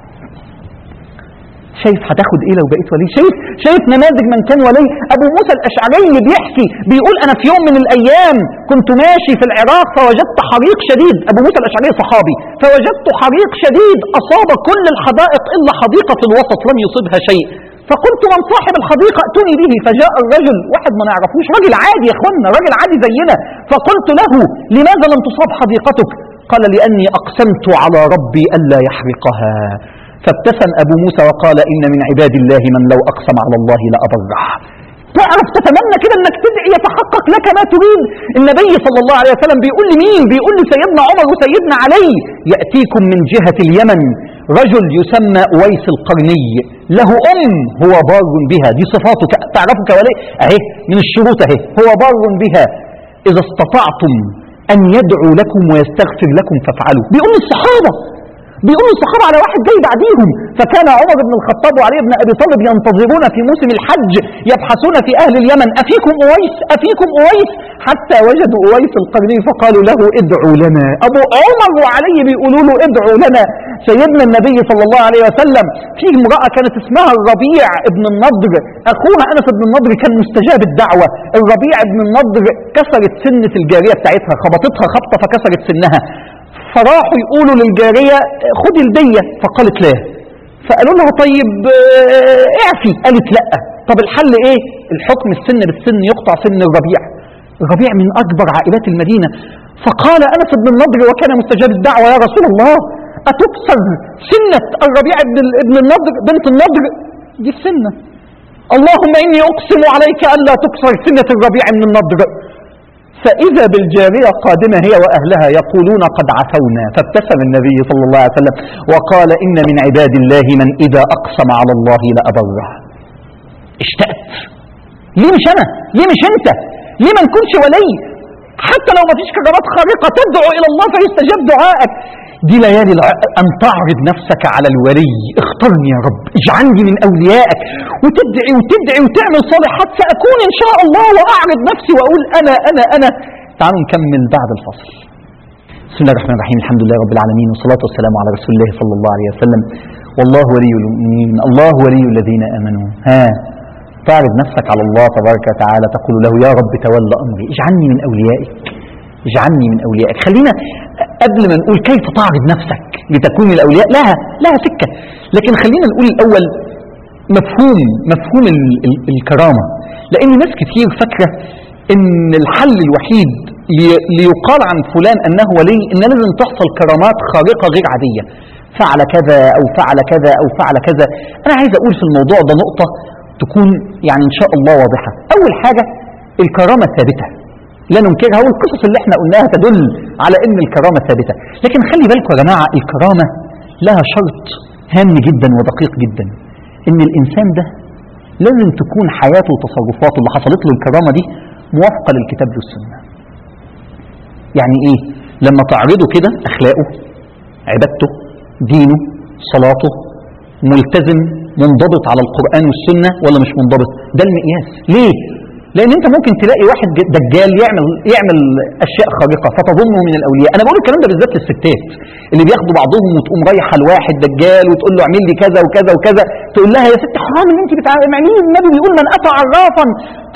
شايف هتاخد ايه لو بقيت ولي؟ شايف نماذج من كان ولي. ابو موسى الاشعري اللي بيحكي بيقول انا في يوم من الايام كنت ماشي في العراق فوجدت حريق شديد. ابو موسى الاشعري صحابي، فوجدت حريق شديد اصاب كل الحدائق الا حديقة في الوسط لم يصبها شيء، فقلت من صاحب الحديقة ائتوني به. فجاء الرجل، واحد ما نعرفوش، راجل عادي يا اخوانا، راجل عادي زينا. فقلت له لماذا لم تصاب حديقتك؟ قال لاني اقسمت على ربي الا يحرقها. فابتسم أبو موسى وقال إن من عباد الله من لو أقسم على الله لأبره. تعرف تتمنى كده انك تدعي يتحقق لك ما تريد. النبي صلى الله عليه وسلم بيقول لمين؟ بيقول لسيدنا عمر وسيدنا علي يأتيكم من جهة اليمن رجل يسمى أويس القرني، له هو بار بها، دي صفاته تعرفوا كولي اهي من الشروط اهي، هو بار بها، إذا استطعتم أن يدعو لكم ويستغفر لكم فافعلوا. بيقول الصحابة على واحد جاي بعديهم. فكان عمر بن الخطاب وعلي بن أبي طالب ينتظرون في موسم الحج يبحثون في أهل اليمن أفيكم أويس أفيكم أويس، حتى وجدوا أويس القرني فقالوا له ادعوا لنا. أبو عمر وعلي بيقولوا له ادعوا لنا. سيدنا النبي صلى الله عليه وسلم في امرأة كانت اسمها الربيع ابن النضر، أخوها أنس بن النضر كان مستجاب الدعوة. الربيع ابن النضر كسرت سنة الجارية بتاعتها، خبطتها خبطة فكسرت سنها، فراحوا يقولوا للجارية خدي الدية، فقالت لا. فقالوا لها طيب اعفي، قالت لا. طب الحل ايه؟ الحكم السن بالسن يقطع سن الربيع. الربيع من اكبر عائلات المدينة. فقال انس بن النضر وكان مستجاب الدعوة يا رسول الله اتكسر سنة الربيع ابن النضر بنت النضر؟ دي السنة. اللهم اني اقسم عليك الا تكسر سنة الربيع من النضر. فإذا بالجارية قادمة هي وأهلها يقولون قد عفونا. فابتسم النبي صلى الله عليه وسلم وقال إن من عباد الله من إذا أقسم على الله لأبره. اشتقت. ليه مش أنا؟ ليه مش أنت؟ ليه ما نكونش ولي؟ حتى لو ما فيش كرامات خارقة تدعو إلى الله فيستجاب دعائك. دي ليالي أن تعرض نفسك على الولي. اخترني يا رب، اجعلني من أوليائك، وتدعي وتعمل صالحات سأكون إن شاء الله، وأعرض نفسي وأقول أنا. تعالوا نكمل بعد الفصل. بسم الله الرحمن الرحيم، الحمد لله رب العالمين، والصلاة والسلام على رسول الله صلى الله عليه وسلم. والله ولي المؤمنين، الله ولي الذين آمنوا. تعرض نفسك على الله تبارك وتعالى، تقول له يا رب تولى أمري، اجعلني من أوليائك، اجعلني من أوليائك. خلينا قبل ما نقول كيف تعرض نفسك لتكون من الأولياء، لها سكة، لكن خلينا نقول الأول مفهوم الكرامة. لأن ناس كتير فاكرة إن الحل الوحيد ليقال عن فلان أنه ولي إن لازم تحصل كرامات خارقة غير عادية. فعل كذا أو فعل كذا أو فعل كذا. أنا عايز أقول في الموضوع ده نقطة تكون يعني إن شاء الله واضحة. أول حاجة الكرامة ثابتة لا ننكرها، والقصص اللي احنا قلناها تدل على ان الكرامة ثابتة، لكن خلي بالكم يا جماعة الكرامة لها شرط هام جدا ودقيق جدا، ان الانسان ده لازم تكون حياته وتصرفاته اللي حصلت له الكرامة دي موافقة للكتاب والسنة. يعني ايه؟ لما تعرضه كده اخلاقه، عبادته، دينه، صلاته، ملتزم منضبط على القرآن والسنة ولا مش منضبط، ده المقياس. ليه؟ لان انت ممكن تلاقي واحد دجال يعمل اشياء خارقه فتظنه من الاولياء. انا بقول الكلام ده بالذات للستات اللي بياخدوا بعضهم وتقوم رايحه لواحد دجال وتقول له اعمل لي كذا وكذا وكذا، تقول لها يا ست حرام اللي انت بتعمليه، النبي بيقول من اتى عرافا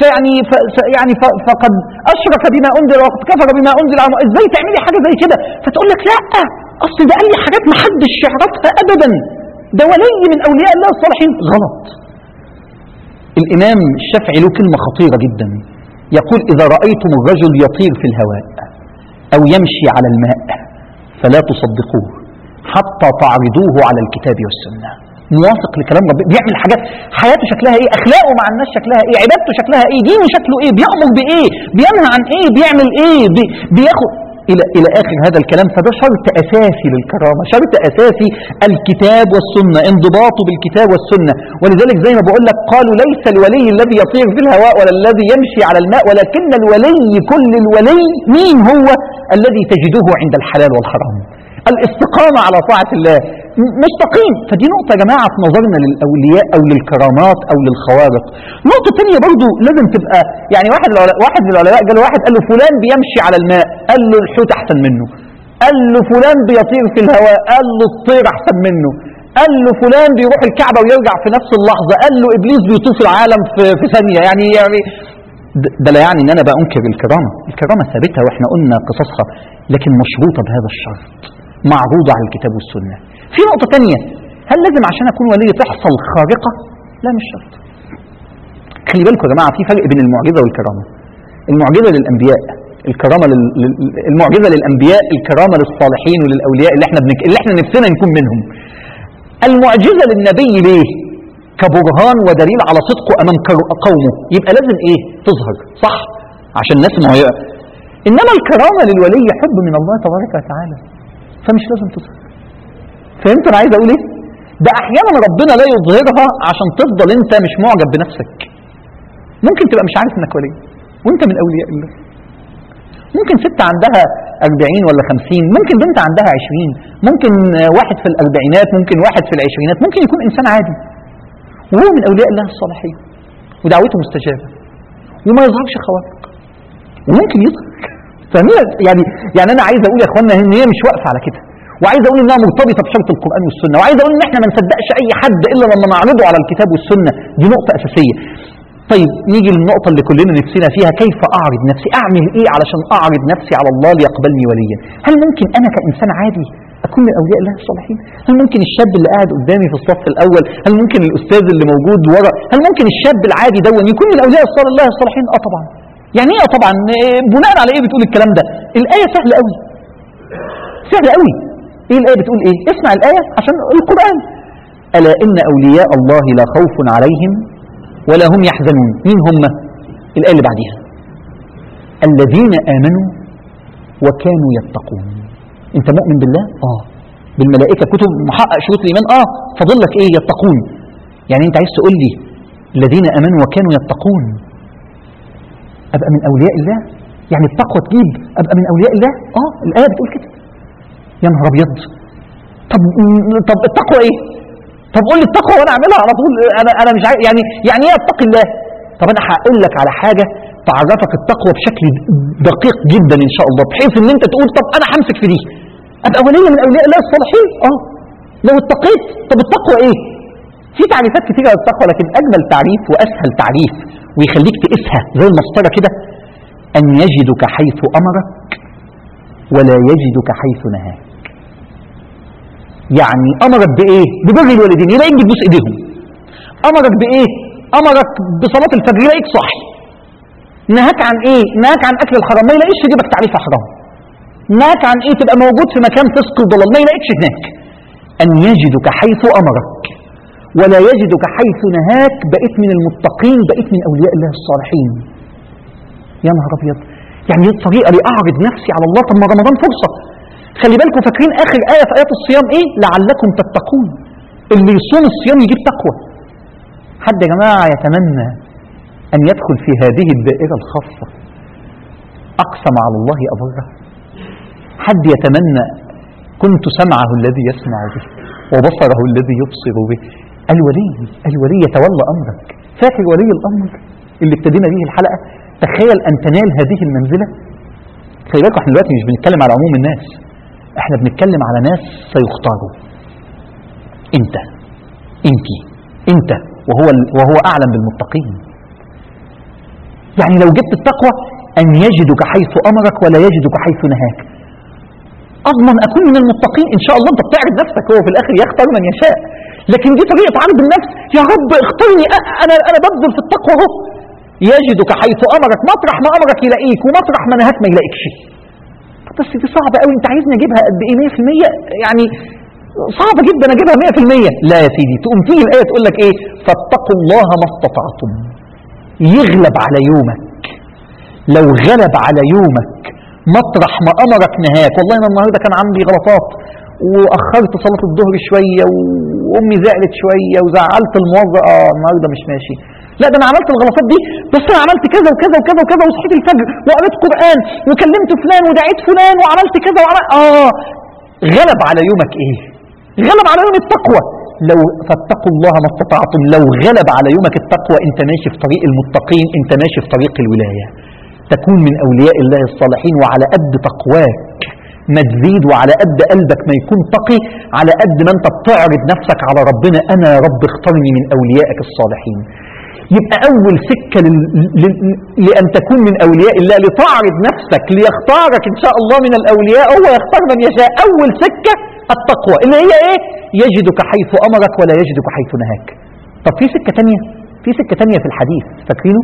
فقد اشرك بما انزل وقد كفر بما انزل على ازاي تعملي حاجه زي كده؟ فتقول لك لا اصل ده قال لي حاجات ما حدش يعرفها ابدا، ده ولي من اولياء الله الصالحين. غلط. الإمام الشافعي له كلمة خطيرة جدا، يقول إذا رأيتم الرجل يطير في الهواء أو يمشي على الماء فلا تصدقوه حتى تعرضوه على الكتاب والسنة. موافق لكلام ربنا، بيعمل حاجات، حياته شكلها إيه، أخلاقه مع الناس شكلها إيه، عبادته شكلها إيه، دينه شكله إيه، بيأمر بإيه، بينهى عن إيه، بيعمل إيه، بياخد إلى آخر هذا الكلام. فده شرط أساسي للكرامة، شرط أساسي الكتاب والسنة، انضباطه بالكتاب والسنة. ولذلك زي ما بقول لك قالوا ليس الولي الذي يطير في الهواء ولا الذي يمشي على الماء، ولكن الولي كل الولي مين هو؟ الذي تجده عند الحلال والحرام، الاستقامة على طاعة الله، مستقيم. فدي نقطة يا جماعة في نظرنا للأولياء أو للكرامات أو للخوارق. نقطة تانية برضو لازم تبقى، يعني واحد من العلماء قال له فلان بيمشي على الماء، قال له الحوت أحسن منه. قال له فلان بيطير في الهواء، قال له الطير أحسن منه. قال له فلان بيروح الكعبة ويرجع في نفس اللحظة، قال له إبليس بيطوف العالم في ثانية. يعني ده لا يعني ان انا بأنكر الكرامة ثابتة واحنا قلنا قصصها، لكن مشروطة بهذا الشرط، معروضة على الكتاب والسنة. في نقطة تانية، هل لازم عشان اكون ولي تحصل خارقة؟ لا مش شرط. خلي بالكم يا جماعة في فرق بين المعجزة والكرامة. المعجزة للأنبياء، الكرامة المعجزة للأنبياء، الكرامة للصالحين وللأولياء اللي احنا نفسنا نكون منهم. المعجزة للنبي ليه؟ كبرهان ودليل على صدقه أمام قومه، يبقى لازم إيه؟ تظهر، صح؟ عشان الناس معيقة. إنما الكرامة للولي حب من الله تبارك وتعالى، فمش لازم تظهر. فهمت أنا عايز أقول إيه؟ ده أحيانا ربنا لا يظهرها عشان تفضل أنت مش معجب بنفسك. ممكن تبقى مش عارف إنك ولي وأنت من أولياء الله. ممكن ست عندها 40 ولا 50، ممكن بنت عندها 20، ممكن واحد في الأربعينات، ممكن واحد في العشرينات، ممكن يكون إنسان عادي وهو من أولياء الله الصالحين ودعوته مستجابة وما يظهرش خوارق، وممكن يظهر. فاهمين؟ يعني أنا عايز أقول يا إخواننا إن هي مش واقفة على كده، وعايز أقول إنها مرتبطة بشرط القرآن والسنة، وعايز أقول إن إحنا ما نصدقش أي حد إلا لما نعرضه على الكتاب والسنة. دي نقطة أساسية. طيب نيجي للنقطة اللي كلنا نفسنا فيها، كيف أعرض نفسي؟ أعمل إيه علشان أعرض نفسي على الله ليقبلني وليا؟ هل ممكن أنا كإنسان عادي أكون من أولياء الله الصالحين؟ هل ممكن الشاب اللي قاعد قدامي في الصف الأول، هل ممكن الأستاذ اللي موجود ورا، هل ممكن الشاب العادي دون يكون من أولياء الله الصالحين؟ طبعا. يعني إيه طبعا؟ بناء على إيه بتقول الكلام ده؟ الآية سهلة قوي، سهلة قوي. إيه الآية بتقول إيه؟ اسمع الآية عشان القرآن. ألا إن أولياء الله لا خوف عليهم ولا هم يحزنون. مين هم؟ الآية اللي بعديها الذين آمنوا وكانوا يتقون. انت مؤمن بالله؟ بالملائكة، كتب، محقق شروط الإيمان، فاضل لك ايه؟ يتقون. يعني انت عايز تقول لي الذين آمنوا وكانوا يتقون ابقى من أولياء الله؟ يعني التقوى تجيب ابقى من أولياء الله؟ الآية بتقول كده. يا نهار ابيض. طب التقوى ايه؟ طب قول لي التقوى وانا اعملها على طول. انا مش عارف يعني ايه اتقي الله؟ طب انا هقول لك على حاجه تعرفك التقوى بشكل دقيق جدا ان شاء الله، بحيث ان انت تقول طب انا همسك في دي ابقى ولي من اولياء الله الصالحين. لو اتقيت. طب التقوى ايه؟ في تعريفات كتيره للتقوى، لكن اجمل تعريف واسهل تعريف ويخليك تقيسها زي المسطره كده، ان يجدك حيث امرك ولا يجدك حيث نهاك. يعني امرك بايه؟ ببر الوالدين، يلاقيك بتبوس ايديهم. امرك بايه؟ امرك بصلاه الفجر، يلاقيك صاحي. نهاك عن ايه؟ نهاك عن اكل الحرام، ما يلاقيش في جيبك تعريف حرام. نهاك عن ايه؟ تبقى موجود في مكان فسق وضلال، ما يلاقيكش هناك. أن يجدك حيث أمرك ولا يجدك حيث نهاك، بقيت من المتقين، بقيت من أولياء الله الصالحين. يا نهار أبيض، يعني دي الطريقة لأعرض نفسي على الله. طب ما رمضان فرصة. خلي بالكم، فاكرين آخر آية في آيات الصيام إيه؟ لعلكم تتقون. اللي يصوم الصيام يجيب تقوى. حد يا جماعة يتمنى أن يدخل في هذه الدائرة الخاصة؟ أقسم على الله أبره. حد يتمنى كنت سمعه الذي يسمع به وبصره الذي يبصر به؟ الولي يتولى أمرك. فاكر ولي الأمر اللي ابتدينا به الحلقة؟ تخيل أن تنال هذه المنزلة. خلي بالكم، احنا دلوقتي مش بنتكلم على عموم الناس، احنا بنتكلم على ناس سيختاروا. انت وهو أعلم بالمتقين. يعني لو جبت التقوى، أن يجدك حيث أمرك ولا يجدك حيث نهاك، أضمن أكون من المتقين إن شاء الله. أنت بتعرض نفسك، هو في الآخر يختار من يشاء، لكن دي طريقة عرض النفس. يا رب اختارني، أنا ببذل في التقوى اهو. يجدك حيث أمرك، مطرح ما أمرك يلاقيك، ومطرح ما نهاك ما يلاقيكش. بس دي صعبة قوي، أنت عايزني أجيبها قد إيه؟ 100%؟ يعني صعبة جدا أجيبها 100%. لا يا سيدي، تقوم تيجي الآية تقول لك إيه؟ فاتقوا الله ما استطعتم. يغلب على يومك، لو غلب على يومك مطرح ما أمرك نهاك. والله أنا النهاردة كان عندي غلطات وأخرت صلاة الظهر شوية، وأمي زعلت شوية، وزعلت الموظف، النهاردة مش ماشي. لا، ده أنا عملت الغلطات دي، بس أنا عملت كذا وكذا وكذا وكذا، وصحيت الفجر وقريت قرآن وكلمت فلان ودعيت فلان وعملت كذا غلب على يومك إيه؟ غلب على يوم التقوى. لو فاتقوا الله ما استطعتم، لو غلب على يومك التقوى، أنت ماشي في طريق المتقين، أنت ماشي في طريق الولاية. تكون من أولياء الله الصالحين. وعلى قد تقواك ما تزيد، وعلى قد قلبك ما يكون تقي، على قد ما أنت بتعرض نفسك على ربنا. أنا يا رب اختارني من أوليائك الصالحين. يبقى أول سكة لأن تكون من أولياء الله، لتعرض نفسك ليختارك إن شاء الله من الأولياء. هو يختار من يشاء. أول سكة التقوى، اللي هي إيه؟ يجدك حيث أمرك ولا يجدك حيث نهاك. طب في سكة تانية في الحديث، فاكرينه؟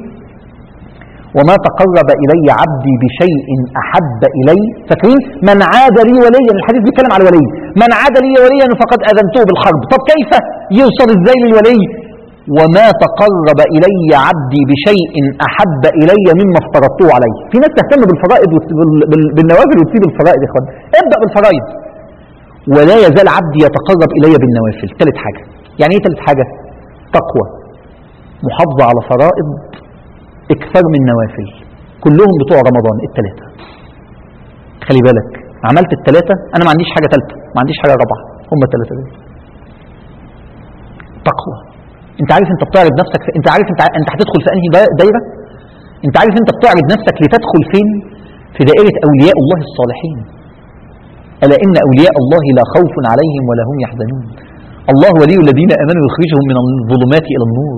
وما تقرب إلي عبدي بشيء أحب إلي. فاكرين؟ من عاد لي وليا. الحديث بيتكلم على الولي. من عاد لي وليا فقد أذنته بالحرب. طب كيف يوصل إزاي للولي؟ وما تقرب إلي عبدي بشيء أحب إلي مما افترضته عليه. في ناس تهتم بالفرائض بالنوافل وتسيب الفرائض. يا اخوان، ابدأ بالفرائض. ولا يزال عبدي يتقرب إلي بالنوافل. ثالث حاجة. يعني ايه ثالث حاجة؟ تقوى، محافظة على فرائض، اكثر من نوافل. كلهم بتوع رمضان الثلاثة. خلي بالك، عملت الثلاثة، أنا ما عنديش حاجة ثالثة، ما عنديش حاجة رابعة، هم الثلاثة دول. تقوى. أنت عارف أنت بتعرض نفسك أنت عارف أنت هتدخل في أنهي دايرة؟ أنت عارف أنت بتعرض نفسك لتدخل فين؟ في دائرة أولياء الله الصالحين. ألا إن أولياء الله لا خوف عليهم ولا هم يحزنون. الله ولي الذين آمنوا يخرجهم من الظلمات إلى النور.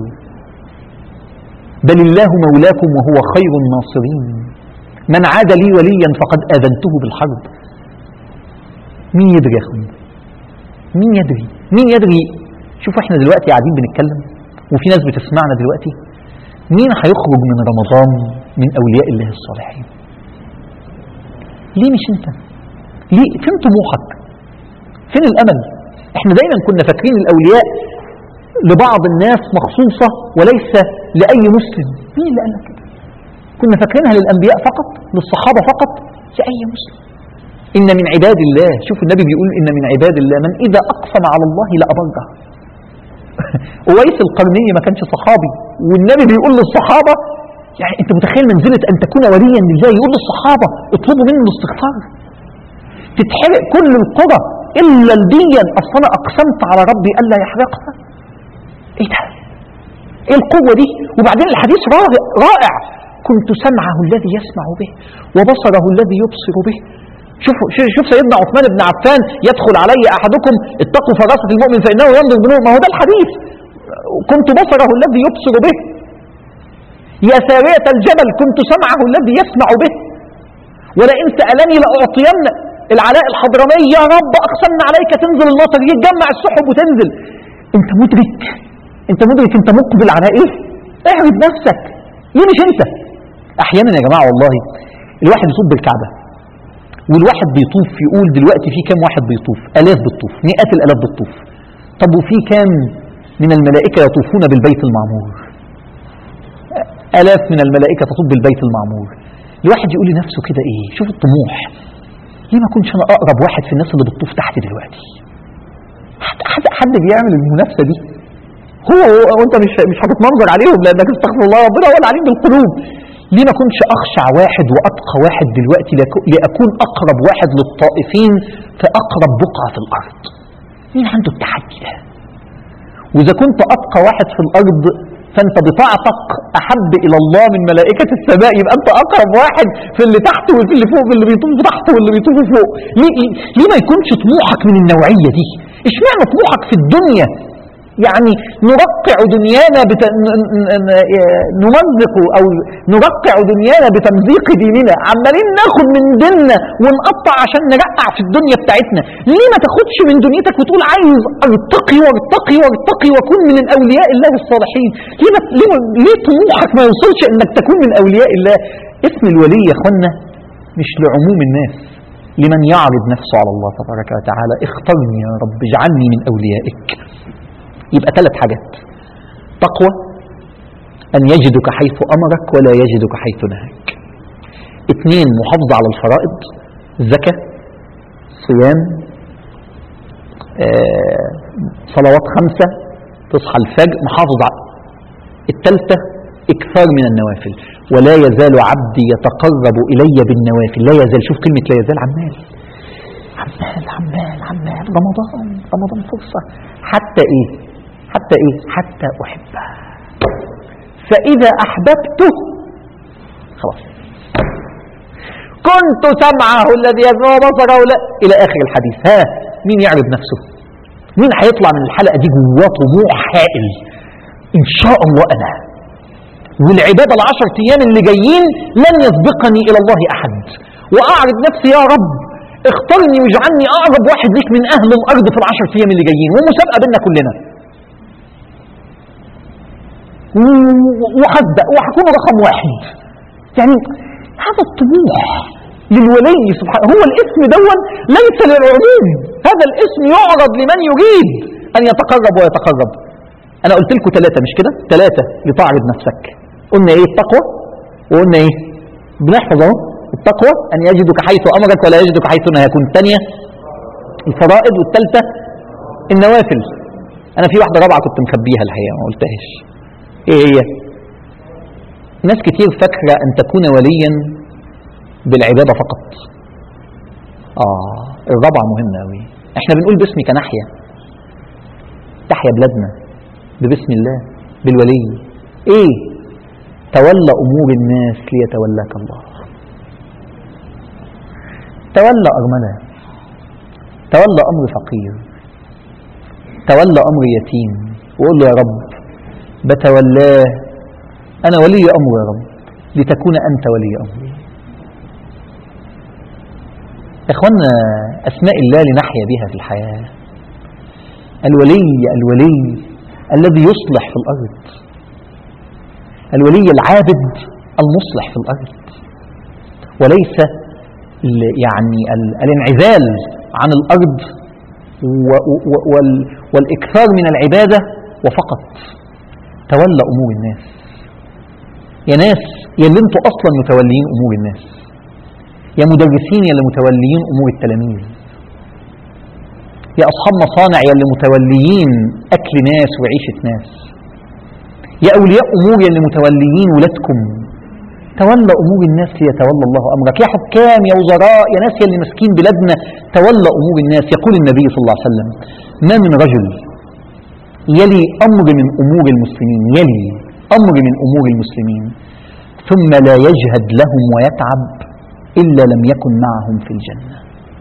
بل الله مولاكم وهو خير الناصرين. من عاد لي وليا فقد آذنته بالحرب. مين يدري يا أخوان؟ مين يدري؟ شوفوا احنا دلوقتي قاعدين بنتكلم، وفي ناس بتسمعنا دلوقتي. مين هيخرج من رمضان من أولياء الله الصالحين؟ ليه مش انت؟ ليه؟ فين طموحك؟ فين الأمل؟ احنا دايما كنا فاكرين الأولياء لبعض الناس مخصوصة وليس لأي مسلم. مين اللي قال لك كده؟ كنا فاكرينها للأنبياء فقط، للصحابة فقط، لأي مسلم. إن من عباد الله، شوف النبي بيقول إن من عباد الله من إذا أقسم على الله لأبره. أويس القرني ما كانش صحابي، والنبي بيقول للصحابة، يعني أنت متخيل منزلة أن تكون وليا لله؟ يقول للصحابة اطلبوا منه الاستغفار. تتحرق كل القرى إلا الديا، أصلا أقسمت على ربي ألا يحرقها. إيه ده؟ إيه القوة دي؟ وبعدين الحديث رائع. كنت سمعه الذي يسمع به وبصره الذي يبصر به. شوف سيدنا عثمان بن عفان، يدخل علي أحدكم اتقوا فراسة المؤمن فإنه ينظر بنور. ما هو ده الحديث. كنت بصره الذي يبصر به. يا سارية الجبل كنت سمعه الذي يسمع به. ولئن سألني لأعطين العلاء الحضرمي. يا رب أقسمنا عليك تنزل المطر، يتجمع السحب وتنزل. انت مدرك انت مقبل على ايه؟ اعرض نفسك. ليه مش انت؟ احيانا يا جماعة والله الواحد يصب بالكعبة والواحد بيطوف يقول دلوقتي في كام واحد بيطوف؟ آلاف بتطوف، مئات الآلاف بتطوف. طب وفي كام من الملائكة يطوفون بالبيت المعمور؟ آلاف من الملائكة تطوف بالبيت المعمور. الواحد يقول لنفسه كده ايه؟ شوف الطموح، ليه ما كنتش انا اقرب واحد في الناس اللي بتطوف تحت دلوقتي؟ حد بيعمل المنافسة دي؟ هو وانت مش هتتمنظر عليهم لانك استغفر الله ربنا هو العليم بالقلوب. ليه ما كنتش اخشع واحد واتقى واحد دلوقتي لاكون اقرب واحد للطائفين في اقرب بقعة في الارض؟ مين عنده التحدي ده؟ واذا كنت اتقى واحد في الارض فانت بطاعتك احب الى الله من ملائكة السماء، يبقى انت اقرب واحد في اللي تحت واللي اللي فوق، اللي بيطوف تحت واللي بيطوف فوق. ليه ما يكونش طموحك من النوعية دي؟ اشمعنى طموحك في الدنيا؟ يعني نرقع دنيانا نمزق او نرقع دنيانا بتمزيق ديننا، عمالين ناخد من ديننا ونقطع عشان نرقع في الدنيا بتاعتنا. ليه ما تاخدش من دنيتك وتقول عايز ارتقي وارتقي وارتقي واكون من الاولياء الله الصالحين؟ ليه طموحك ما يوصلش انك تكون من اولياء الله؟ اسم الولي يا اخوانا مش لعموم الناس، لمن يعرض نفسه على الله تبارك وتعالى. اخترني يا رب، اجعلني من اوليائك. يبقى 3 حاجات: تقوى، أن يجدك حيث أمرك ولا يجدك حيث نهاك. 2 محافظة على الفرائض، زكاة، صيام، صلوات 5، تصحى الفجر، محافظ على. 3 إكثار من النوافل. ولا يزال عبدي يتقرب إلي بالنوافل. لا يزال، شوف كلمة لا يزال، عمال عمال عمال عمال. رمضان فرصة. حتى إيه؟ حتى أحبه، فإذا أحببته خلاص كنت سمعه الذي يسمع وبصره إلى آخر الحديث. ها، مين يعرض نفسه؟ مين هيطلع من الحلقة دي جواه طموح هائل؟ إن شاء الله أنا، والعبادة 10 أيام اللي جايين لن يسبقني إلى الله أحد، وأعرض نفسي يا رب اختارني واجعلني أقرب واحد ليك من أهل الأرض في 10 أيام اللي جايين، ومسابقة بيننا كلنا، وهسبق وهكون رقم 1. يعني هذا الطموح للولي سبحانه. هو الاسم دون ليس للعموم، هذا الاسم يعرض لمن يريد أن يتقرب ويتقرب. أنا قلت لكم 3 مش كده؟ 3 لتعرض نفسك. قلنا إيه؟ التقوى، وقلنا إيه؟ بنحفظ أهو. التقوى أن يجدك حيث أمرك ولا يجدك حيث نهاك. الثانية الفرائض، والثالثة النوافل. أنا في واحدة رابعة كنت مخبيها الحقيقة ما قلتهاش. إيه هي؟ ناس كتير فاكرة أن تكون وليا بالعبادة فقط. الرابعة مهمة أوي. إحنا بنقول باسمك نحيا، تحيا بلادنا ببسم الله بالولي. إيه؟ تولى أمور الناس ليتولاك الله. تولى أرملة، تولى أمر فقير، تولى أمر يتيم، وقول له يا رب بتولاه، أنا ولي أمر يا رب لتكون أنت ولي أمري. إخوانا، أسماء الله لنحيا بها في الحياة. الولي الذي يصلح في الأرض، الولي العابد المصلح في الأرض، وليس يعني الانعزال عن الأرض والإكثار من العبادة وفقط. تولى أمور الناس. يا ناس يا اللي انتوا أصلا متوليين أمور الناس، يا مدرسين يا اللي متوليين أمور التلاميذ، يا أصحاب مصانع يا اللي متوليين أكل ناس وعيشة ناس، يا أولياء أمور يا اللي متوليين ولادكم. تولى أمور الناس ليتولى الله أمرك. يا حكام يا وزراء يا ناس يا اللي مسكين بلادنا، تولى أمور الناس. يقول النبي صلى الله عليه وسلم: ما من رجل يلي أمر من أمور المسلمين، يلي أمر من أمور المسلمين ثم لا يجهد لهم ويتعب إلا لم يكن معهم في الجنة.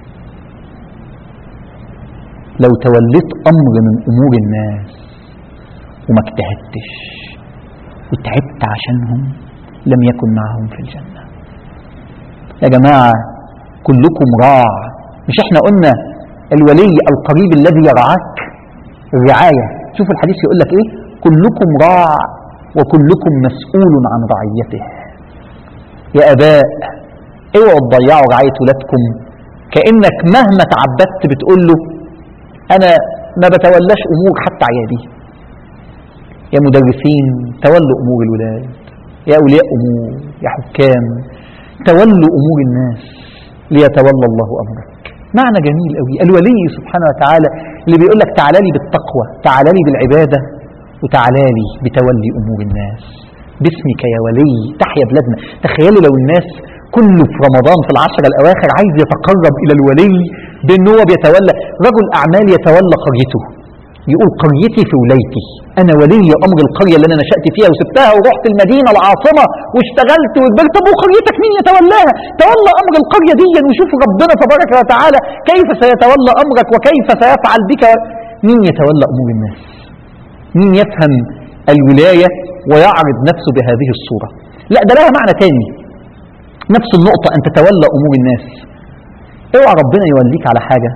لو توليت أمر من أمور الناس وما اجتهدتش وتعبت عشانهم لم يكن معهم في الجنة. يا جماعة كلكم راع. مش احنا قلنا الولي القريب الذي يرعاك؟ الرعاية. شوف الحديث يقول لك ايه؟ كلكم راع وكلكم مسؤول عن رعيته. يا اباء اوعوا تضيعوا رعاية ولادكم كأنك مهما تعبدت بتقول له أنا ما بتولاش أمور حتى عيالي. يا مدرسين تولوا أمور الولاد، يا أولياء أمور، يا حكام تولوا أمور الناس ليتولى الله أمرك. معنى جميل قوي. الولي سبحانه وتعالى اللي بيقول لك تعالى لي بالتقوى، تعالى لي بالعبادة، وتعالى لي بتولي أمور الناس. باسمك يا ولي تحيا بلادنا. تخيلوا لو الناس كله في رمضان في العشر الأواخر عايز يتقرب إلى الولي بأن هو بيتولى. رجل أعمال يتولى قريته، يقول قريتي في ولايتي، أنا ولي أمر القرية اللي أنا نشأت فيها وسبتها ورحت المدينة العاصمة واشتغلت وكبرت. طب وقريتك مين يتولاها؟ تولى أمر القرية دي وشوف ربنا تبارك وتعالى كيف سيتولى أمرك وكيف سيفعل بك. مين يتولى أمور الناس؟ مين يفهم الولاية ويعرض نفسه بهذه الصورة؟ لا، ده لها معنى تاني. نفس النقطة، أن تتولى أمور الناس. اوعى ربنا يوليك على حاجة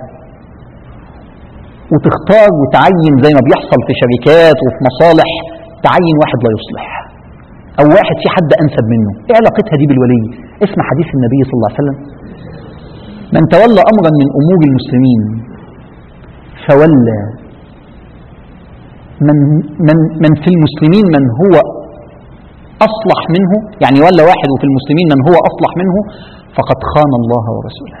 وتختار وتعين زي ما بيحصل في شركات وفي مصالح، تعين واحد لا يصلح أو واحد في حد أنسب منه. إيه علاقتها دي بالولي؟ اسمع حديث النبي صلى الله عليه وسلم: من تولى أمرا من أمور المسلمين فولى من في المسلمين من هو أصلح منه، يعني ولا واحد وفي المسلمين من هو أصلح منه، فقد خان الله ورسوله.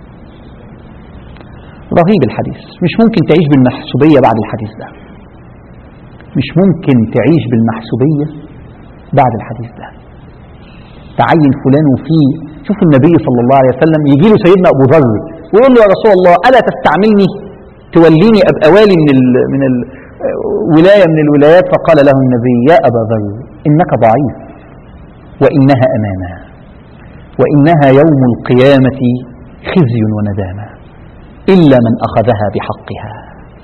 رهيب الحديث. مش ممكن تعيش بالمحسوبية بعد الحديث ده، مش ممكن تعيش بالمحسوبية بعد الحديث ده. تعين فلان وفيه. شوف النبي صلى الله عليه وسلم يجي له سيدنا أبو ذر ويقول له يا رسول الله ألا تستعملني توليني أبقى والي من ولاية من الولايات؟ فقال له النبي: يا أبا ذر إنك ضعيف وإنها أمانة وإنها يوم القيامة خزي وندامة إلا من أخذها بحقها.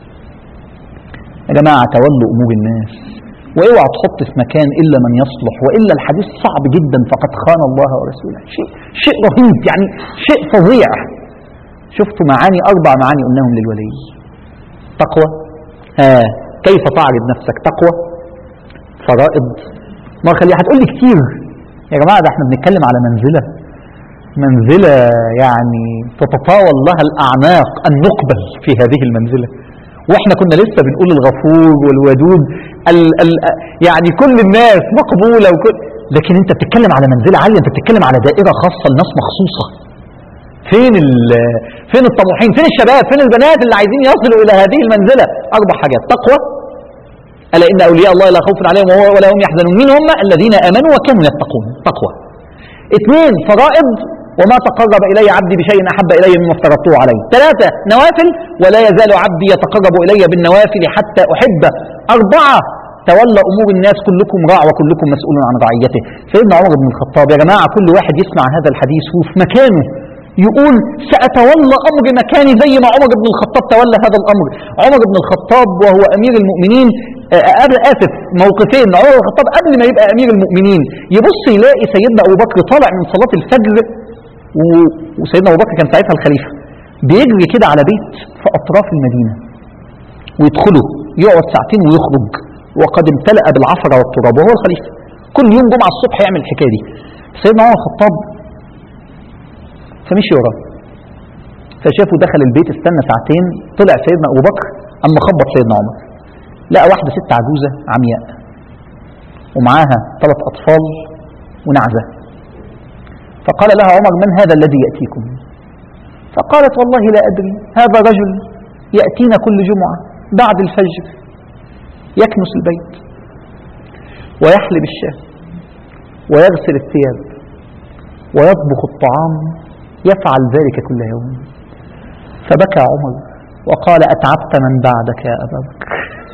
يا جماعة تولوا أمور الناس، واوعى تحط في مكان إلا من يصلح، وإلا الحديث صعب جدا. فقد خان الله ورسوله. شيء رهيب، يعني شيء فظيع. شفتوا معاني، 4 معاني قلناهم للولي. تقوى، كيف تعرض نفسك؟ تقوى، فرائض. ما خليها هتقول لي كتير يا جماعة، ده احنا بنتكلم على منزلة يعني تتطاول لها الأعناق أن نقبل في هذه المنزلة. واحنا كنا لسه بنقول الغفور والودود يعني كل الناس مقبولة لكن انت بتتكلم على منزلة عالية، انت بتتكلم على دائرة خاصة لناس مخصوصة. فين الطموحين؟ فين الشباب؟ فين البنات اللي عايزين يصلوا إلى هذه المنزلة؟ 4 حاجات: تقوى، ألا إن أولياء الله لا خوف عليهم ولا هم يحزنون. مين هم؟ الذين آمنوا وكانوا يتقون. تقوى. 2 فرائض، وما تقرب إلي عبدي بشيء أحب إلي مما افترضته عليه. 3 نوافل، ولا يزال عبدي يتقرب إلي بالنوافل حتى أحبه. 4 تولى أمور الناس، كلكم راع وكلكم مسؤول عن رعيته. سيدنا عمر بن الخطاب. يا جماعة كل واحد يسمع هذا الحديث وفي مكانه يقول سأتولى أمر مكاني زي ما عمر بن الخطاب تولى هذا الأمر. عمر بن الخطاب وهو أمير المؤمنين، موقفين. عمر بن الخطاب قبل ما يبقى أمير المؤمنين يبص يلاقي سيدنا أبو بكر طالع من صلاة الفجر، وسيدنا أبو بكر كان ساعتها الخليفة، بيجري كده على بيت في أطراف المدينة ويدخله يقعد 2 ساعتين ويخرج وقد امتلأ بالعفرة والتراب وهو الخليفة. كل يوم جمعة الصبح يعمل الحكاية دي. سيدنا عمر الخطاب فمشي وراه، فشافه دخل البيت، استنى 2 ساعتين، طلع سيدنا أبو بكر أما خبط سيدنا عمر، لقى واحدة ست عجوزة عمياء ومعاها 3 أطفال ونعزة. فقال لها عمر: من هذا الذي يأتيكم؟ فقالت: والله لا أدري، هذا رجل يأتينا كل جمعة بعد الفجر يكنس البيت ويحلب الشاة ويغسل الثياب ويطبخ الطعام، يفعل ذلك كل يوم. فبكى عمر وقال: أتعبت من بعدك يا أبا بكر.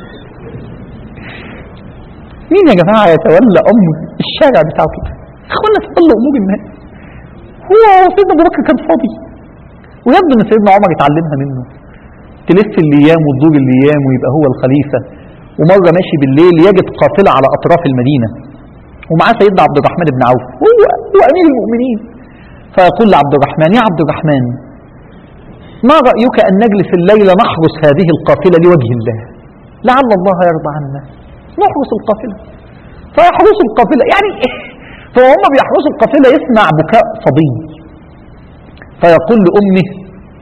مين يا جماعة يتولى أمر الشارع بتاعه كده؟ اخوانا تولى أمور الناس. هو سيدنا أبو بكر كان فاضي، ويبدو أن سيدنا عمر يتعلمها منه. تلف الأيام وتدور الأيام ويبقى هو الخليفة. ومرة ماشي بالليل يجد قافلة على أطراف المدينة ومعاه سيدنا عبد الرحمن بن عوف، هو أمير المؤمنين. فيقول لعبد الرحمن: يا عبد الرحمن، ما رأيك أن نجلس الليلة نحرس هذه القافلة لوجه الله، لعل الله يرضى عنا، نحرس القافلة. فيحرس القافلة، يعني فهم بيحرسوا القافلة، يسمع بكاء صبي فيقول لأمه: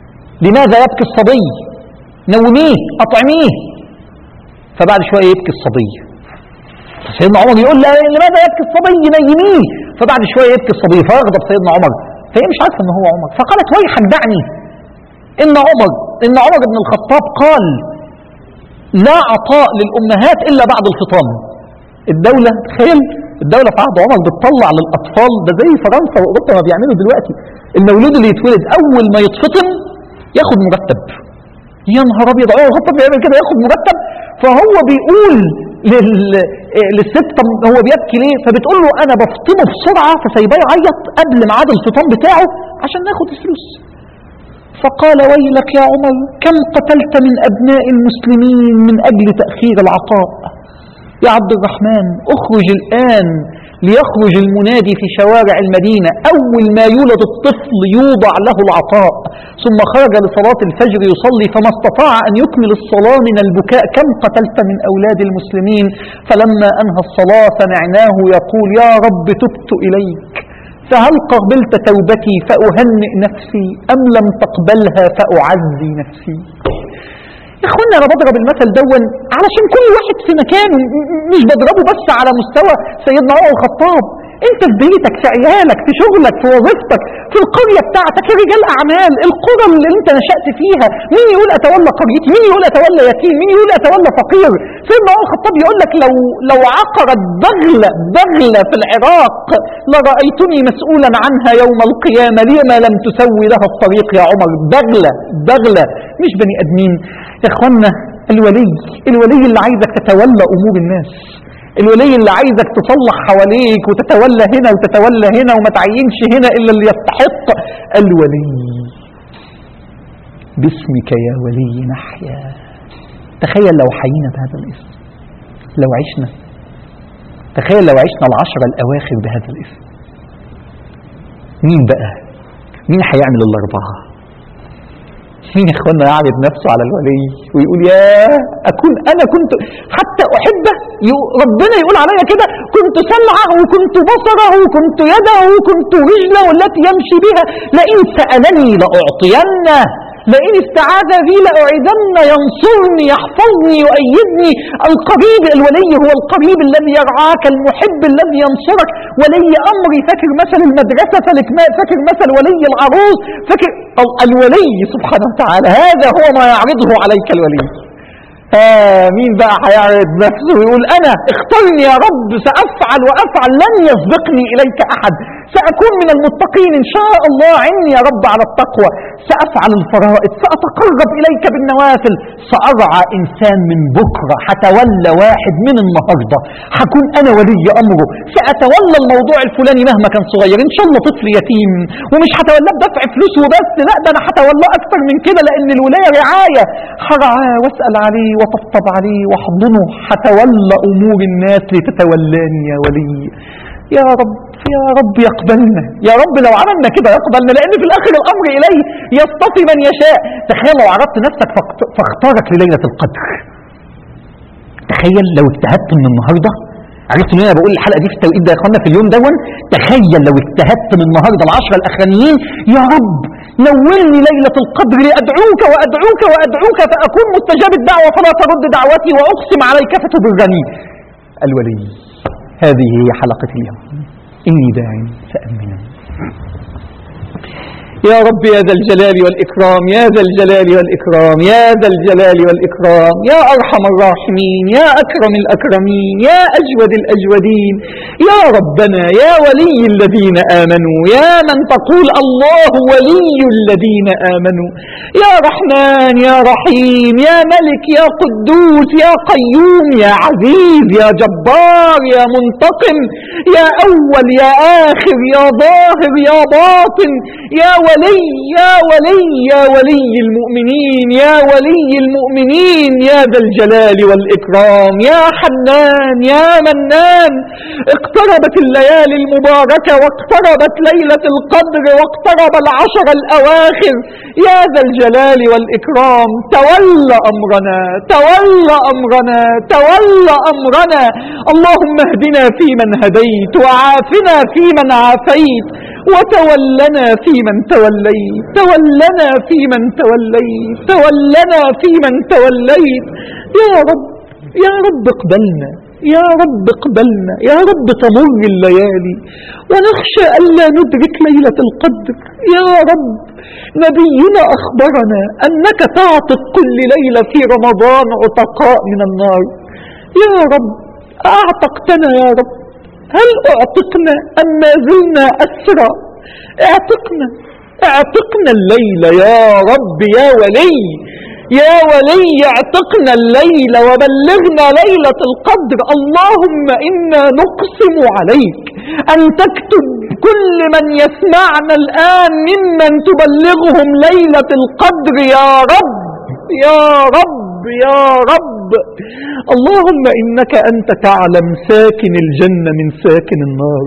لماذا يبكي الصبي؟ نوميه، أطعميه. فبعد شوية يبكي الصبي. سيدنا عمر يقول لا لماذا يبكي الصبي؟ نيميه. فبعد شوية يبكي الصبي، فيغضب سيدنا عمر، فهي مش عارفة ان هو عمر، فقالت ويحك دعني، ان عمر بن الخطاب قال لا عطاء للأمهات إلا بعد الفطام. الدولة، تخيل الدولة في عهد عمر بتطلع للأطفال، ده زي فرنسا وأوروبا ما بيعملوا دلوقتي، المولود اللي يتولد أول ما يتفطم ياخد مرتب. يا نهار أبيض، عمر الخطاب بيعمل كده ياخد مرتب. فهو بيقول للست طب هو بيبكي ليه؟ فبتقول له أنا بفطمه بسرعة، فسايباه يعيط قبل ميعاد الفطام بتاعه عشان ناخد الفلوس. فقال ويلك يا عمر، كم قتلت من أبناء المسلمين من أجل تأخير العطاء. يا عبد الرحمن اخرج الآن ليخرج المنادي في شوارع المدينة، أول ما يولد الطفل يوضع له العطاء. ثم خرج لصلاة الفجر يصلي، فما استطاع أن يكمل الصلاة من البكاء، كم قتلت من أولاد المسلمين. فلما أنهى الصلاة سمعناه يقول يا رب تبت إليك، فهل قبلت توبتي فأهنئ نفسي أم لم تقبلها فأعزي نفسي. يا اخوانا انا بضرب المثل دون علشان كل واحد في مكانه، مش بضربه بس على مستوى سيدنا عمر الخطاب. انت في بيتك، في عيالك، في شغلك، في وظيفتك، في القرية بتاعتك، يا رجال اعمال، القرى اللي انت نشأت فيها، مين يقول اتولى قريتي؟ مين يقول اتولى يتيم؟ مين يقول اتولى فقير؟ سيدنا عمر الخطاب يقول لك لو عقرت بغلة في العراق لرأيتني مسؤولا عنها يوم القيامة، لما لم تسوي لها الطريق يا عمر. بغلة مش بني ادمين. يا اخوانا الولي اللي عايزك تتولى امور الناس، الولي اللي عايزك تصلح حواليك وتتولى هنا وتتولى هنا وما تعينش هنا الا اللي يستحق. الولي باسمك يا ولي نحيا. تخيل لو حيينا بهذا الاسم، لو عشنا، تخيل لو عشنا العشرة الاواخر بهذا الاسم. مين هيعمل الاربعة؟ مين يا اخوانا يعرض نفسه على الولي ويقول يا اكون انا كنت حتى احبه، ربنا يقول عليا كده كنت سمعه وكنت بصره وكنت يده وكنت رجله التي يمشي بها، لئن سألني لأعطينه، لئن استعاذ بي لأعيذن، ينصرني يحفظني يؤيدني. القريب، الولي هو القريب الذي يرعاك، المحب الذي ينصرك. ولي أمري، فاكر مثل المدرسة، فاكر مثل ولي العروس، فاكر الولي سبحانه وتعالى. هذا هو ما يعرضه عليك الولي. مين بقى هيعرض نفسه ويقول أنا اخترني يا رب، سأفعل وأفعل، لن يسبقني إليك أحد، سأكون من المتقين إن شاء الله، عني يا رب على التقوى، سأفعل الفرائض، سأتقرب إليك بالنوافل، سأرعى إنسان من بكرة، هتولى واحد من النهاردة، هكون أنا ولي أمره، سأتولى الموضوع الفلاني مهما كان صغير، إن شاء الله طفل يتيم، ومش هتولاه بدفع فلوس وبس، لا ده أنا هتولاه أكتر من كده، لأن الولاية رعاية، هرعاه وأسأل عليه وطبطب عليه واحضنه، هتولى أمور الناس لتتولاني يا ولي. يا رب يقبلنا، يا رب لو عملنا كده يقبلنا، لأن في الآخر الأمر إليه يصطفي من يشاء. تخيل لو عرضت نفسك فاختارك لليلة القدر. تخيل لو اجتهدت من النهاردة، عرفت ان انا بقول الحلقة دي في التوقيت ده يا اخوانا في اليوم دون، تخيل لو اجتهدت من النهاردة العشرة الأخرانيين، يا رب نولني ليلة القدر لأدعوك وأدعوك وأدعوك فأكون مستجاب الدعوة فلا ترد دعوتي وأقسم عليك فتبرني. الولي. هذه هي حلقة اليوم. إني داع فأمنا. يا رب يا ذا الجلال والإكرام، يا ذا الجلال والإكرام، يا ذا الجلال والإكرام، يا أرحم الراحمين، يا أكرم الأكرمين، يا أجود الأجودين، يا ربنا يا ولي الذين آمنوا، يا من تقول الله ولي الذين آمنوا، يا رحمن يا رحيم، يا ملك يا قدوس يا قيوم يا عزيز يا جبار يا منتقم، يا أول يا آخر يا ظاهر يا باطن، يا ولي يا ولي يا ولي المؤمنين، يا ولي المؤمنين، يا ذا الجلال والإكرام، يا حنان يا منان. اقتربت الليالي المباركة واقتربت ليلة القدر واقترب العشر الأواخر، يا ذا الجلال والإكرام تولى أمرنا تولى أمرنا تولى أمرنا. اللهم اهدنا فيمن هديت وعافنا فيمن عافيت وتولنا فيمن توليت، تولنا فيمن توليت، تولنا فيمن توليت. يا رب يا رب اقبلنا، يا رب اقبلنا، يا رب تمر الليالي ونخشى ألا ندرك ليلة القدر. يا رب نبينا أخبرنا أنك تعتق كل ليلة في رمضان عتقاء من النار. يا رب أعتقتنا يا رب، هل أعتقنا أم ما زلنا أسرى؟ اعتقنا، اعتقنا الليلة يا رب، يا ولي يا ولي، اعتقنا الليلة وبلغنا ليلة القدر. اللهم إنا نقسم عليك أن تكتب كل من يسمعنا الآن ممن تبلغهم ليلة القدر يا رب يا رب يا رب. اللهم إنك أنت تعلم ساكن الجنة من ساكن النار،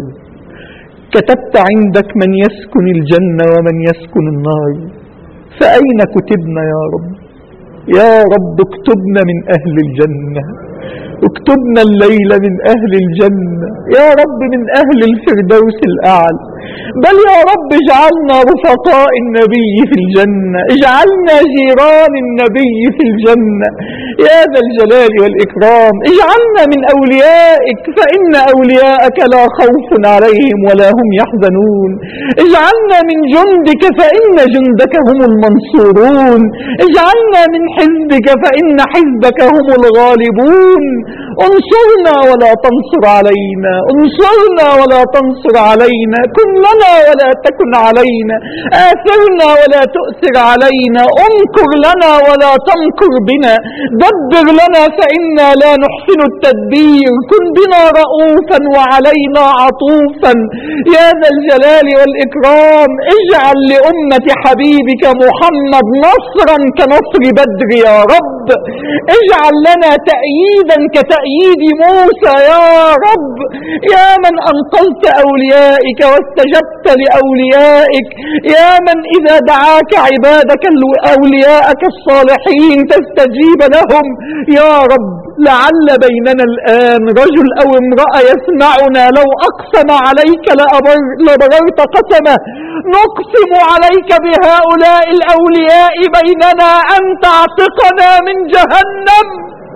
كتبت عندك من يسكن الجنة ومن يسكن النار، فأين كتبنا يا رب؟ يا رب اكتبنا من أهل الجنة، اكتبنا الليلة من أهل الجنة يا رب، من أهل الفردوس الأعلى. بل يا رب اجعلنا رفقاء النبي في الجنة، اجعلنا جيران النبي في الجنة يا ذا الجلال والإكرام. اجعلنا من أوليائك فإن أولياءك لا خوف عليهم ولا هم يحزنون. اجعلنا من جندك فإن جندك هم المنصورون. اجعلنا من حزبك فإن حزبك هم الغالبون. انصرنا ولا تنصر علينا، انصرنا ولا تنصر علينا، كن لنا ولا تكن علينا، آثرنا ولا تؤثر علينا، امكر لنا ولا تمكر بنا، دبر لنا فإنا لا نحسن التدبير، كن بنا رؤوفا وعلينا عطوفا يا ذا الجلال والإكرام. اجعل لأمة حبيبك محمد نصرا كنصر بدر يا رب، اجعل لنا تأييدا كتأييد موسى يا رب، يا من أنقذت أوليائك واستجبت لأوليائك، يا من إذا دعاك عبادك أولياءك الصالحين تستجيب لهم يا رب. لعل بيننا الآن رجل أو امرأة يسمعنا لو أقسم عليك لبررت قسمه. نقسم عليك بهؤلاء الأولياء بيننا أن تعتقنا من جهنم،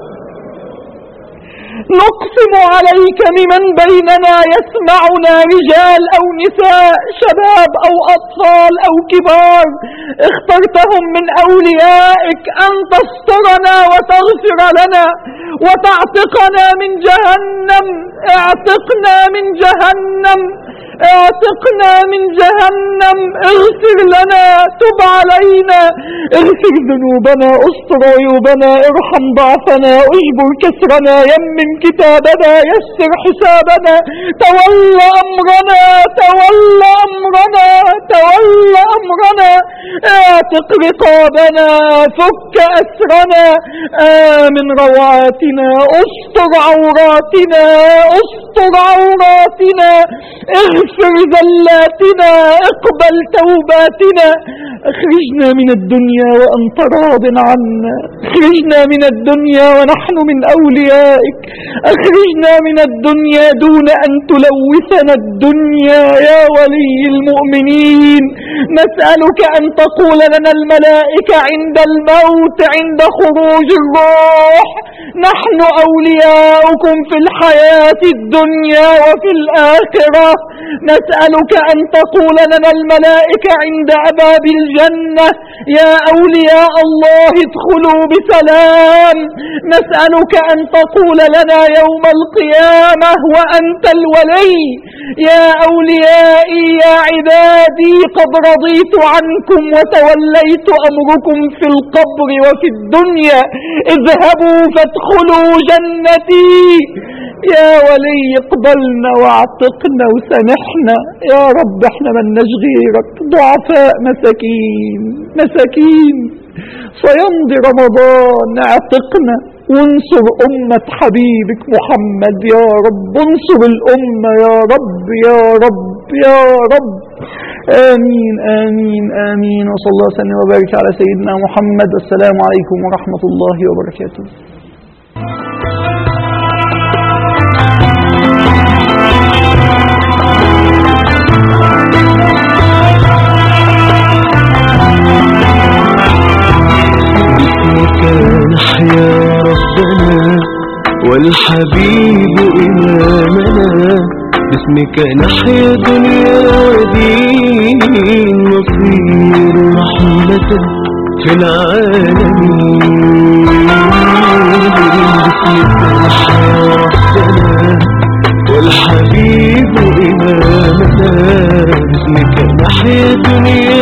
نقسم عليك ممن بيننا يسمعنا رجال أو نساء، شباب أو أطفال أو كبار اخترتهم من أوليائك أن تسترنا وتغفر لنا وتعتقنا من جهنم. اعتقنا من جهنم، اعتقنا من جهنم، اغفر لنا، تب علينا، اغفر ذنوبنا، استر عيوبنا، ارحم ضعفنا، اجبر كسرنا، يمم كتابنا، يسر حسابنا، تول امرنا، تول امرنا، تول امرنا، اعتق رقابنا، فك اسرنا، آمن روعاتنا، استر عوراتنا، استر عوراتنا، اغفر ذلاتنا، اقبل توباتنا. اخرجنا من الدنيا وأنت راض عنا، اخرجنا من الدنيا ونحن من أوليائك، اخرجنا من الدنيا دون أن تلوثنا الدنيا يا ولي المؤمنين. نسألك أن تقول لنا الملائكة عند الموت عند خروج الروح: نحن أولياؤكم في الحياة الدنيا وفي الآخرة. نسألك أن تقول لنا الملائكة عند أبواب الجنة: يا أولياء الله ادخلوا بسلام. نسألك أن تقول لنا يوم القيامة وأنت الولي: يا أوليائي يا عبادي قد رضيت عنكم وتوليت أمركم في القبر وفي الدنيا، اذهبوا فادخلوا جنتي. يا ولي اقبلنا واعتقنا وسامحنا يا رب، احنا ملناش غيرك، ضعفاء مساكين مساكين. سيمضي رمضان، اعتقنا وانصر أمة حبيبك محمد يا رب، انصر الأمة يا رب يا رب يا رب. آمين آمين آمين. وصلى الله وسلم وبارك على سيدنا محمد. السلام عليكم ورحمة الله وبركاته. والحبيب إمامنا باسمك نحيا دنيا ودين نصير رحمة في العالمين. باسمك نحيا ربنا والحبيب إمامنا باسمك نحيا دنيا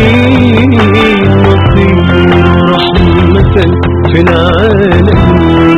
ودين نصير رحمة في العالمين.